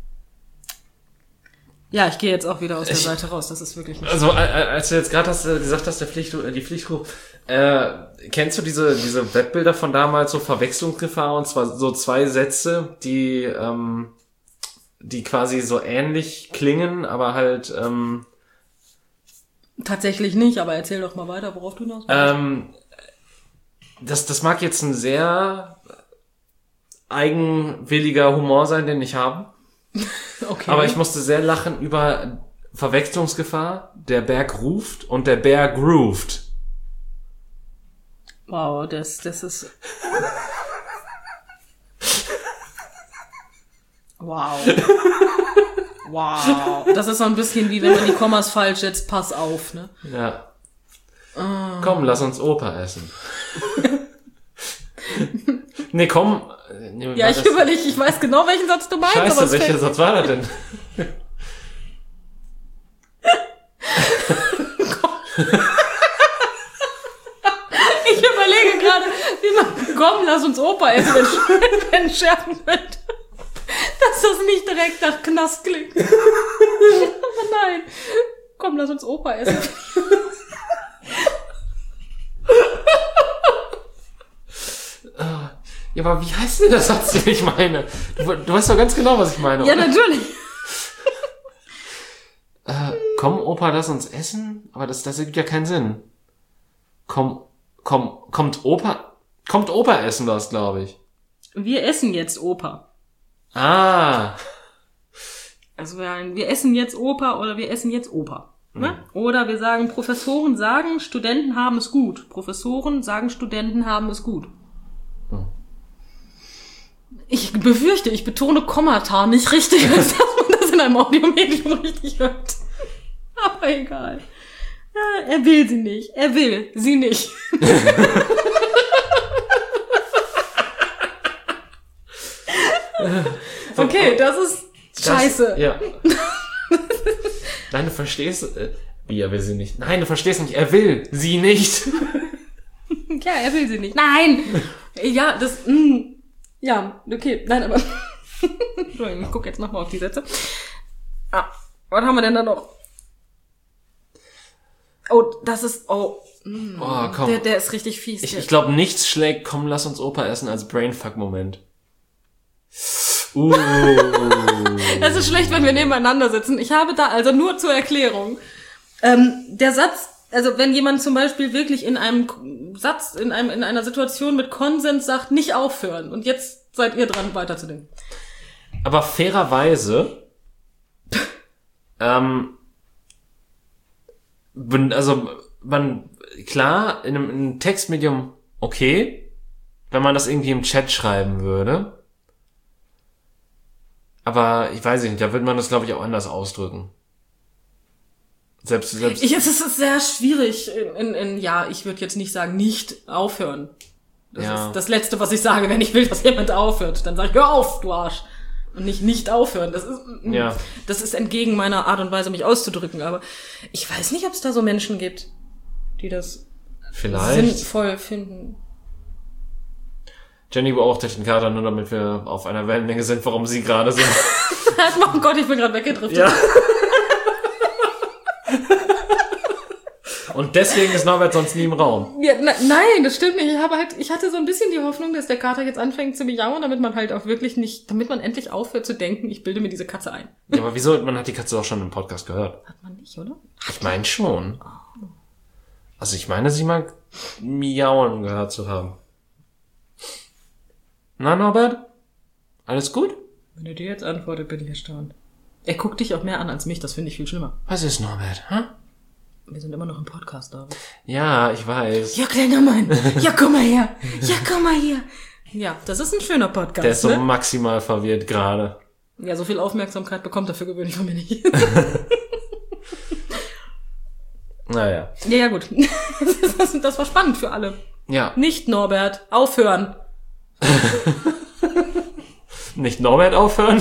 Ja, ich gehe jetzt auch wieder aus der Ich- Seite raus. Das ist wirklich nicht. Also, äh, als du jetzt gerade hast, äh, gesagt hast, der Pflicht, äh, die Pflichtruf, äh, kennst du diese, diese Webbilder von damals, so Verwechslungsgefahr, und zwar so zwei Sätze, die, ähm, die quasi so ähnlich klingen, aber halt, ähm, Tatsächlich nicht, aber erzähl doch mal weiter, worauf du hinaus willst. ähm, das, das mag jetzt ein sehr eigenwilliger Humor sein, den ich habe. Okay. Aber ich musste sehr lachen über Verwechslungsgefahr. Der Berg ruft und der Bär grooved. Wow, das, das ist... Wow. Wow. Das ist so ein bisschen wie wenn man die Kommas falsch setzt, pass auf, ne? Ja. Komm, lass uns Opa essen. Nee, komm. Nee, Ja, war ich das- überlege, ich weiß genau, welchen Satz du meinst, aber Scheiße, es welcher fällt... Satz war das denn? Ich überlege gerade, wie man, komm, lass uns Opa essen, wenn, wenn Scherben wird. Dass das nicht direkt nach Knast klingt. Aber nein. Komm, lass uns Opa essen. Ja, aber wie heißt denn der Satz, den ich meine? Du, du weißt doch ganz genau, was ich meine. Ja, oder? natürlich. Äh, komm, Opa, lass uns essen? Aber das, das ergibt ja keinen Sinn. Komm, komm, kommt Opa, kommt Opa essen das, glaube ich. Wir essen jetzt Opa. Ah. Also wir, wir essen jetzt Opa oder wir essen jetzt Opa. Ne? Oder wir sagen, Professoren sagen, Studenten haben es gut. Professoren sagen, Studenten haben es gut. Hm. Ich befürchte, ich betone Kommata nicht richtig, als dass man das in einem Audiomedium richtig hört. Aber egal. Ja, er will sie nicht. Er will sie nicht. Okay, das ist scheiße. Das, ja. Nein, du verstehst... Äh, wie, er will sie nicht? Nein, du verstehst nicht. Er will sie nicht. Ja, er will sie nicht. Nein! Ja, das... Mh. Ja, okay. Nein, aber... Entschuldigung, ich gucke jetzt nochmal auf die Sätze. Ah, was haben wir denn da noch? Oh, das ist... Oh, mh, oh komm. Der, der ist richtig fies. Ich, ich glaube, nichts schlägt komm, lass uns Opa essen als Brainfuck-Moment. Uh. Es ist schlecht, wenn wir nebeneinander sitzen. Ich habe da, also nur zur Erklärung, ähm, der Satz, also wenn jemand zum Beispiel wirklich in einem Satz, in einem in einer Situation mit Konsens sagt, nicht aufhören. Und jetzt seid ihr dran, weiterzudenken. Aber fairerweise, ähm, also man, klar, in einem, in einem Textmedium okay, wenn man das irgendwie im Chat schreiben würde. Aber ich weiß nicht, da würde man das, glaube ich, auch anders ausdrücken. Selbst, selbst. Ich, es ist sehr schwierig. In, in, in, ja, ich würde jetzt nicht sagen, nicht aufhören. Das ja. ist das Letzte, was ich sage, wenn ich will, dass jemand aufhört. Dann sage ich, hör auf, du Arsch. Und nicht nicht aufhören. Das ist, ja. das ist entgegen meiner Art und Weise, mich auszudrücken. Aber ich weiß nicht, ob es da so Menschen gibt, die das Vielleicht. sinnvoll finden. Jenny beobachtet den Kater nur, damit wir auf einer Wellenlänge sind, warum sie gerade sind. Oh Gott, ich bin gerade weggedriftet. Ja. Und deswegen ist Norbert sonst nie im Raum. Ja, na, nein, das stimmt nicht. Ich habe halt, ich hatte so ein bisschen die Hoffnung, dass der Kater jetzt anfängt zu miauen, damit man halt auch wirklich nicht, damit man endlich aufhört zu denken, ich bilde mir diese Katze ein. Ja, aber wieso? Man hat die Katze auch schon im Podcast gehört. Hat man nicht, oder? Ich meine schon. Also ich meine, sie mal miauen gehört zu haben. Na, Norbert? Alles gut? Wenn er dir jetzt antwortet, bin ich erstaunt. Er guckt dich auch mehr an als mich, das finde ich viel schlimmer. Was ist Norbert, hä? Wir sind immer noch im Podcast, David. Ja, ich weiß. Ja, kleiner Mann. Ja, komm mal her. Ja, komm mal her. Ja, das ist ein schöner Podcast, Der ist so ne? maximal verwirrt gerade. Ja, so viel Aufmerksamkeit bekommt er für gewöhnlich von mir nicht. Naja. Ja, ja, gut. Das, das war spannend für alle. Ja. Nicht Norbert, aufhören. Nicht Norbert aufhören?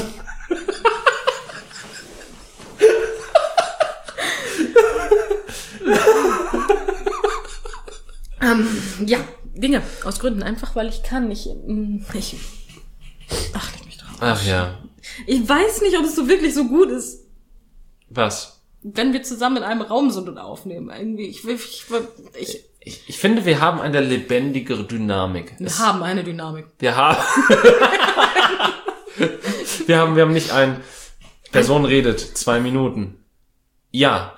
ähm, ja, Dinge. Aus Gründen. Einfach, weil ich kann. Ich, ich ach, leg mich drauf. Ach ja. Ich weiß nicht, ob es so wirklich so gut ist, Was? wenn wir zusammen in einem Raum sind und aufnehmen. Irgendwie, ich, ich, ich, Ich, ich finde, wir haben eine lebendigere Dynamik. wir Es, haben eine Dynamik. wir haben... wir haben, wir haben nicht ein... Person redet, zwei Minuten. Ja.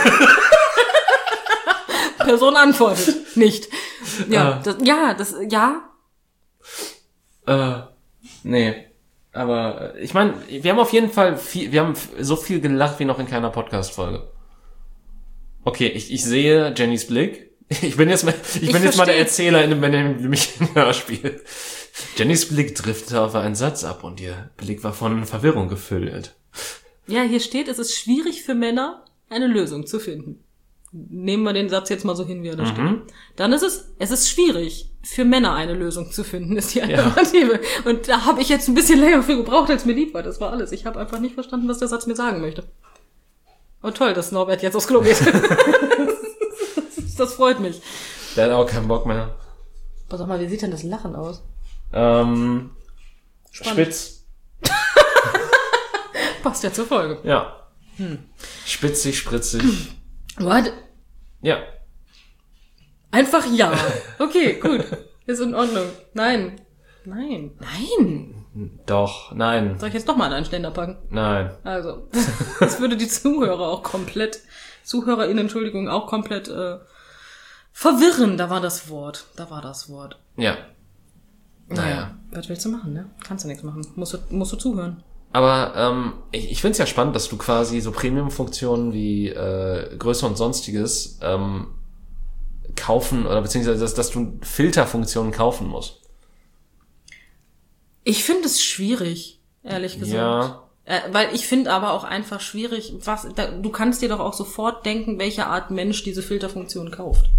Person antwortet. Nicht. Ja, Ah. das, ja, das, ja. Äh, nee. Aber äh, ich meine, wir haben auf jeden Fall viel, wir haben so viel gelacht wie noch in keiner Podcast-Folge. Okay, ich, ich sehe Jennys Blick. Ich bin jetzt mal, ich, Ich bin jetzt mal der versteh's. Erzähler in dem, in dem mich im Hörspiel. Jennys Blick driftete auf einen Satz ab und ihr Blick war von Verwirrung gefüllt. Ja, hier steht, es ist schwierig für Männer, eine Lösung zu finden. Nehmen wir den Satz jetzt mal so hin, wie er da Mhm. steht. Dann ist es, es ist schwierig, für Männer eine Lösung zu finden, ist die Alternative. Und da habe ich jetzt ein bisschen länger für gebraucht, als mir lieb war. Das war alles. Ich habe einfach nicht verstanden, was der Satz mir sagen möchte. Oh toll, dass Norbert jetzt aufs Klo geht. Das freut mich. Der hat auch keinen Bock mehr. Pass auf mal, wie sieht denn das Lachen aus? Ähm, Spannend. spitz. Passt ja zur Folge. Ja. Hm. Spitzig, spritzig. What? Ja. Einfach ja. Okay, gut. Ist in Ordnung. Nein. Nein. Nein. Doch. Nein. Soll ich jetzt doch mal an einen Ständer packen? Nein. Also, das würde die Zuhörer auch komplett, ZuhörerInnen, Entschuldigung, auch komplett äh, verwirren. Da war das Wort. Da war das Wort. Ja. Naja. Was willst du machen, ne? Kannst du nichts machen. Musst du, musst du zuhören. Aber ähm, ich, ich finde es ja spannend, dass du quasi so Premium-Funktionen wie äh, Größe und Sonstiges ähm, kaufen oder beziehungsweise dass, dass du Filterfunktionen kaufen musst. Ich finde es schwierig, ehrlich gesagt. Ja. Äh, weil ich finde aber auch einfach schwierig, was da, du kannst dir doch auch sofort denken, welche Art Mensch diese Filterfunktion kauft.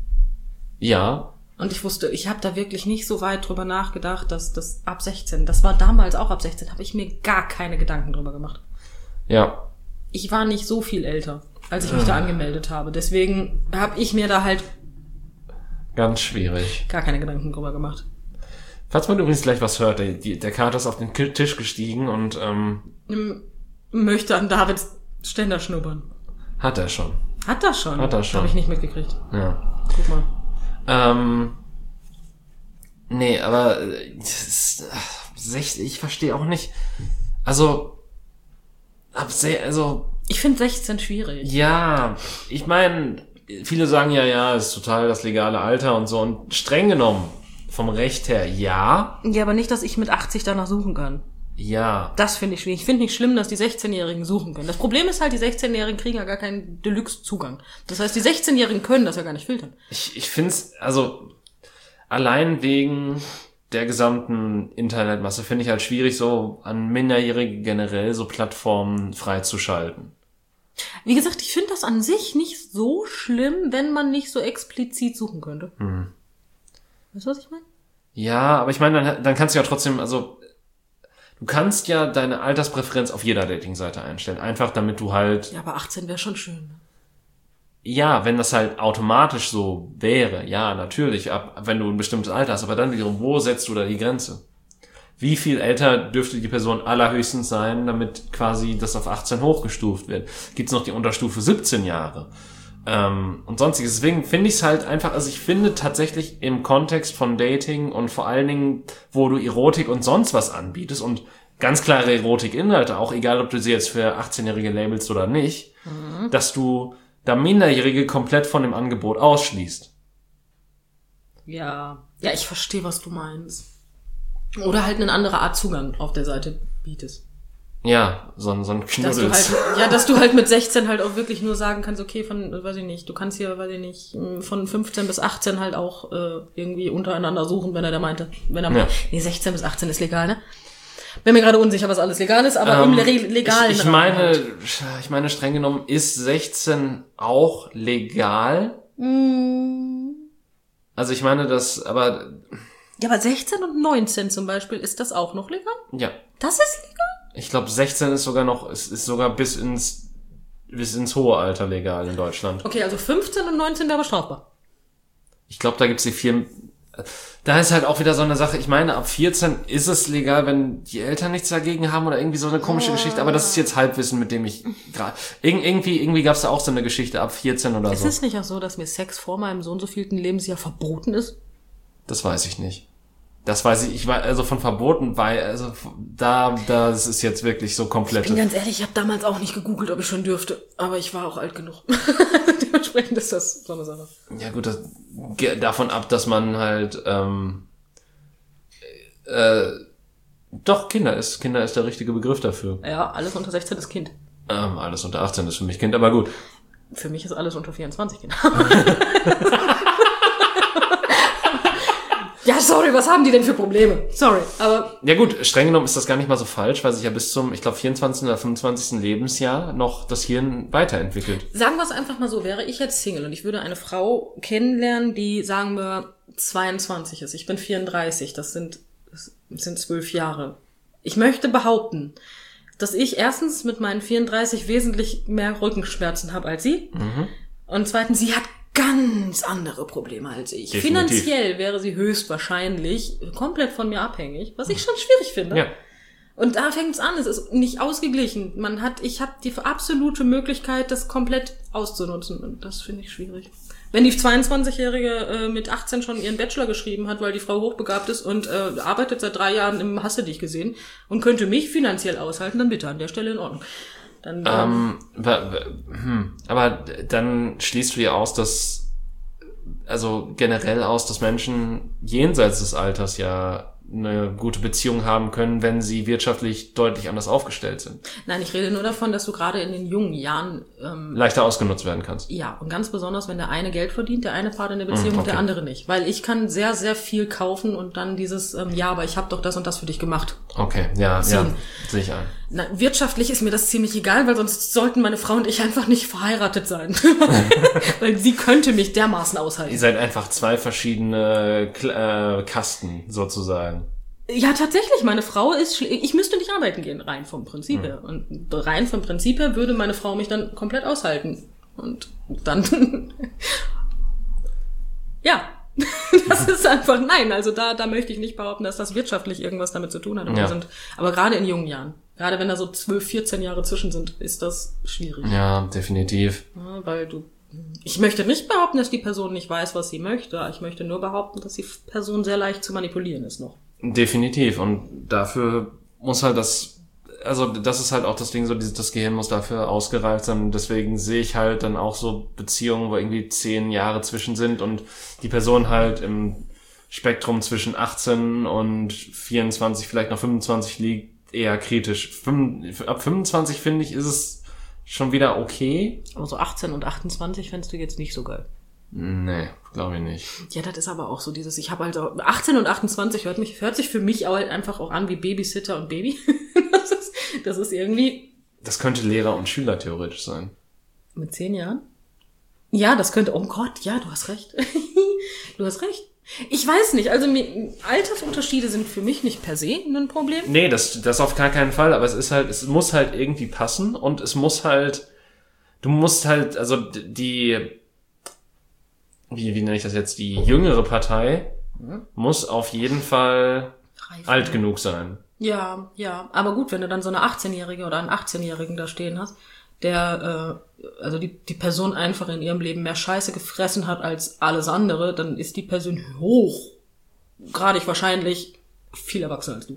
Ja. Und ich wusste, ich habe da wirklich nicht so weit drüber nachgedacht, dass das ab sechzehn, das war damals auch ab sechzehn, habe ich mir gar keine Gedanken drüber gemacht. Ja. Ich war nicht so viel älter, als ich mich da angemeldet habe. Deswegen habe ich mir da halt ganz schwierig. Gar keine Gedanken drüber gemacht. Falls man übrigens gleich was hört, der, der Kater ist auf den Tisch gestiegen und ähm, möchte an Davids Ständer schnuppern. Hat er schon. Hat er schon? Hat er schon. Habe ich nicht mitgekriegt. Ja. Guck mal. Ähm, nee, aber das ist, ich verstehe auch nicht. Also, ab sehr, also. Ich finde sechzehn schwierig. Ja, ich meine, viele sagen ja, ja, ist total das legale Alter und so. Und streng genommen, vom Recht her, ja. Ja, aber nicht, dass ich mit achtzig danach suchen kann. Ja. Das finde ich schwierig. Ich finde nicht schlimm, dass die sechzehnjährigen suchen können. Das Problem ist halt, die sechzehnjährigen kriegen ja gar keinen Deluxe-Zugang. Das heißt, die sechzehnjährigen können das ja gar nicht filtern. Ich, ich finde es, also allein wegen der gesamten Internetmasse finde ich halt schwierig, so an Minderjährige generell so Plattformen freizuschalten. Wie gesagt, ich finde das an sich nicht so schlimm, wenn man nicht so explizit suchen könnte. Hm. Weißt du, was ich meine? Ja, aber ich meine, dann, dann kannst du ja trotzdem, also du kannst ja deine Alterspräferenz auf jeder Dating-Seite einstellen. Einfach damit du halt... Ja, aber achtzehn wäre schon schön. Ne? Ja, wenn das halt automatisch so wäre. Ja, natürlich, ab, wenn du ein bestimmtes Alter hast. Aber dann wiederum, wo setzt du da die Grenze? Wie viel älter dürfte die Person allerhöchstens sein, damit quasi das auf achtzehn hochgestuft wird? Gibt's noch die Unterstufe siebzehn Jahre? Ähm, und sonstiges. Deswegen finde ich es halt einfach, also ich finde tatsächlich im Kontext von Dating und vor allen Dingen, wo du Erotik und sonst was anbietest und ganz klare Erotik-Inhalte, auch egal, ob du sie jetzt für achtzehnjährige labelst oder nicht, mhm. dass du da Minderjährige komplett von dem Angebot ausschließt. Ja, ja, ich verstehe, was du meinst. Oder halt eine andere Art Zugang auf der Seite bietest. Ja, so ein, so ein Knuddels. Dass du halt, ja, dass du halt mit sechzehn halt auch wirklich nur sagen kannst, okay, von, weiß ich nicht, du kannst hier, weiß ich nicht, von fünfzehn bis achtzehn halt auch äh, irgendwie untereinander suchen, wenn er da meinte. Wenn er ja. Nee, sechzehn bis achtzehn ist legal, ne? Bin mir gerade unsicher, was alles legal ist, aber ähm, im legalen Ich, ich meine, halt. ich meine, streng genommen ist sechzehn auch legal. Mm. Also ich meine, das, aber... Ja, aber sechzehn und neunzehn zum Beispiel, ist das auch noch legal? Ja. Das ist legal? Ich glaube, sechzehn ist sogar noch, ist, ist sogar bis ins, bis ins hohe Alter legal in Deutschland. Okay, also fünfzehn und neunzehn wäre strafbar. Ich glaube, da gibt's die vier, da ist halt auch wieder so eine Sache, ich meine, ab vierzehn ist es legal, wenn die Eltern nichts dagegen haben oder irgendwie so eine komische oh. Geschichte, aber das ist jetzt Halbwissen, mit dem ich gerade, Ir- irgendwie, irgendwie gab's da auch so eine Geschichte ab vierzehn oder ist so. Ist es nicht auch so, dass mir Sex vor meinem so und so vielten Lebensjahr verboten ist? Das weiß ich nicht. Das weiß ich, ich weiß, also von verboten, weil, also da, das ist jetzt wirklich so komplett. Ich bin ganz ehrlich, ich habe damals auch nicht gegoogelt, ob ich schon dürfte, aber ich war auch alt genug. Dementsprechend ist das so eine Sache. Ja gut, das geht davon ab, dass man halt, ähm, äh, doch, Kinder ist, Kinder ist der richtige Begriff dafür. Ja, alles unter sechzehn ist Kind. Ähm, alles unter achtzehn ist für mich Kind, aber gut. Für mich ist alles unter vierundzwanzig Kind. Ja, sorry, was haben die denn für Probleme? Sorry, aber... Ja gut, streng genommen ist das gar nicht mal so falsch, weil sich ja bis zum, ich glaube, vierundzwanzigsten oder fünfundzwanzigsten Lebensjahr noch das Hirn weiterentwickelt. Sagen wir es einfach mal so, wäre ich jetzt Single und ich würde eine Frau kennenlernen, die, sagen wir, zweiundzwanzig ist. Ich bin vierunddreißig, das sind, das sind zwölf Jahre. Ich möchte behaupten, dass ich erstens mit meinen vierunddreißig wesentlich mehr Rückenschmerzen habe als sie. Mhm. Und zweitens, sie hat ganz andere Probleme als ich. Definitiv. Finanziell wäre sie höchstwahrscheinlich komplett von mir abhängig, was ich schon schwierig finde. Ja. Und da fängt es an, es ist nicht ausgeglichen. Man hat, ich habe die absolute Möglichkeit, das komplett auszunutzen. Und das finde ich schwierig. Wenn die zweiundzwanzigjährige äh, mit achtzehn schon ihren Bachelor geschrieben hat, weil die Frau hochbegabt ist und äh, arbeitet seit drei Jahren im Hasse dich gesehen und könnte mich finanziell aushalten, dann bitte an der Stelle in Ordnung. Dann, ähm, hm, aber dann schließt du ja aus, dass, also generell aus, dass Menschen jenseits des Alters ja eine gute Beziehung haben können, wenn sie wirtschaftlich deutlich anders aufgestellt sind. Nein, ich rede nur davon, dass du gerade in den jungen Jahren ähm, leichter ausgenutzt werden kannst. Ja, und ganz besonders, wenn der eine Geld verdient, der eine Part in der Beziehung mm, okay. und der andere nicht. Weil ich kann sehr, sehr viel kaufen und dann dieses, ähm, ja, aber ich habe doch das und das für dich gemacht. Okay, ja, ziehen. ja, sehe ich ein. Na, wirtschaftlich ist mir das ziemlich egal, weil sonst sollten meine Frau und ich einfach nicht verheiratet sein. Weil sie könnte mich dermaßen aushalten. Ihr seid einfach zwei verschiedene äh, Kasten, sozusagen. Ja, tatsächlich, meine Frau ist, schl- ich müsste nicht arbeiten gehen, rein vom Prinzip her. Und rein vom Prinzip her würde meine Frau mich dann komplett aushalten. Und dann, ja, das ist einfach, nein, also da, da möchte ich nicht behaupten, dass das wirtschaftlich irgendwas damit zu tun hat. Aber, Ja. wir sind, aber gerade in jungen Jahren, gerade wenn da so zwölf, vierzehn Jahre zwischen sind, ist das schwierig. Ja, definitiv. Ja, weil du, ich möchte nicht behaupten, dass die Person nicht weiß, was sie möchte. Ich möchte nur behaupten, dass die Person sehr leicht zu manipulieren ist noch. Definitiv. Und dafür muss halt das, also das ist halt auch das Ding, so dieses, das Gehirn muss dafür ausgereift sein. Und deswegen sehe ich halt dann auch so Beziehungen, wo irgendwie zehn Jahre zwischen sind und die Person halt im Spektrum zwischen achtzehn und vierundzwanzig, vielleicht noch fünfundzwanzig liegt, eher kritisch. Fünf, ab fünfundzwanzig finde ich, ist es schon wieder okay. Aber so achtzehn und achtundzwanzig fändest du jetzt nicht so geil. Nee, glaube ich nicht. Ja, das ist aber auch so dieses, ich habe halt auch, achtzehn und achtundzwanzig hört mich, hört sich für mich auch halt einfach auch an wie Babysitter und Baby. das ist, das ist irgendwie. Das könnte Lehrer und Schüler theoretisch sein. Mit zehn Jahren? Ja, das könnte, oh Gott, ja, du hast recht. Du hast recht. Ich weiß nicht, also mir, Altersunterschiede sind für mich nicht per se ein Problem. Nee, das, das auf gar keinen Fall, aber es ist halt, es muss halt irgendwie passen und es muss halt, du musst halt, also die, wie, wie nenne ich das jetzt, die jüngere Partei Mhm. muss auf jeden Fall Reif, alt ja. genug sein. Ja, ja. Aber gut, wenn du dann so eine achtzehnjährige oder einen achtzehnjährigen da stehen hast, der, äh, also die, die Person einfach in ihrem Leben mehr Scheiße gefressen hat als alles andere, dann ist die Person hoch, gradig wahrscheinlich, viel erwachsener als du.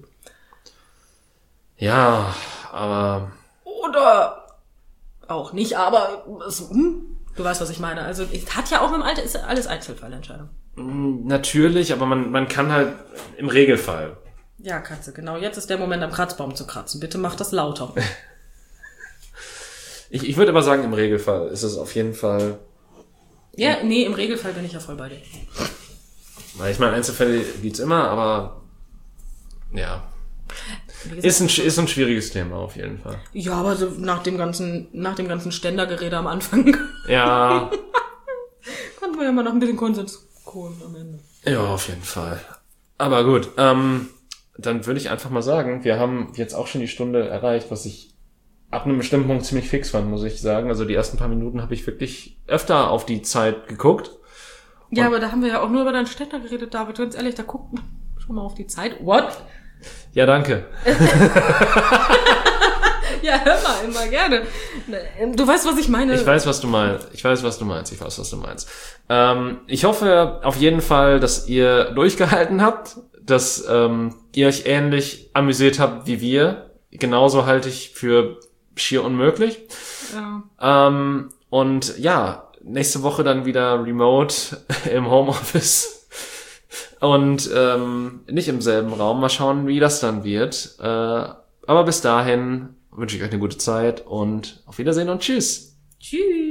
Ja, aber Oder auch nicht, aber es, hm, du weißt, was ich meine. Also es hat ja auch im Alter, ist alles Einzelfallentscheidung. mh, natürlich, aber man, man kann halt im Regelfall. Ja, Katze, genau. Jetzt ist der Moment, am Kratzbaum zu kratzen. Bitte mach das lauter. Ich, ich würde aber sagen, im Regelfall ist es auf jeden Fall, Ja, nee, im Regelfall bin ich ja voll bei dir. weil ich meine, Einzelfälle gibt's immer, aber ja, Wie gesagt, ist ein, ist ein schwieriges Thema auf jeden Fall. ja, aber so nach dem ganzen, nach dem ganzen Ständergerede am Anfang Ja, konnten wir ja mal noch ein bisschen Konsens holen am Ende. ja, auf jeden Fall. Aber gut, ähm, dann würde ich einfach mal sagen, wir haben jetzt auch schon die Stunde erreicht, was ich ab einem bestimmten Punkt ziemlich fix fand, muss ich sagen. Also die ersten paar Minuten habe ich wirklich öfter auf die Zeit geguckt. Ja, aber da haben wir ja auch nur über deinen Ständer geredet, David. Ganz ehrlich, da guckt man schon mal auf die Zeit. What? Ja, danke. Ja, hör mal, immer gerne. Du weißt, was ich meine. Ich weiß, was du meinst. Ich weiß, was du meinst. Ich weiß, was du meinst. Ähm, ich hoffe auf jeden Fall, dass ihr durchgehalten habt, dass ähm, ihr euch ähnlich amüsiert habt wie wir. Genauso halte ich für schier unmöglich. Ja. Ähm, und ja, nächste Woche dann wieder remote im Homeoffice und ähm, nicht im selben Raum. Mal schauen, wie das dann wird. Äh, aber bis dahin wünsche ich euch eine gute Zeit und auf Wiedersehen und tschüss. Tschüss.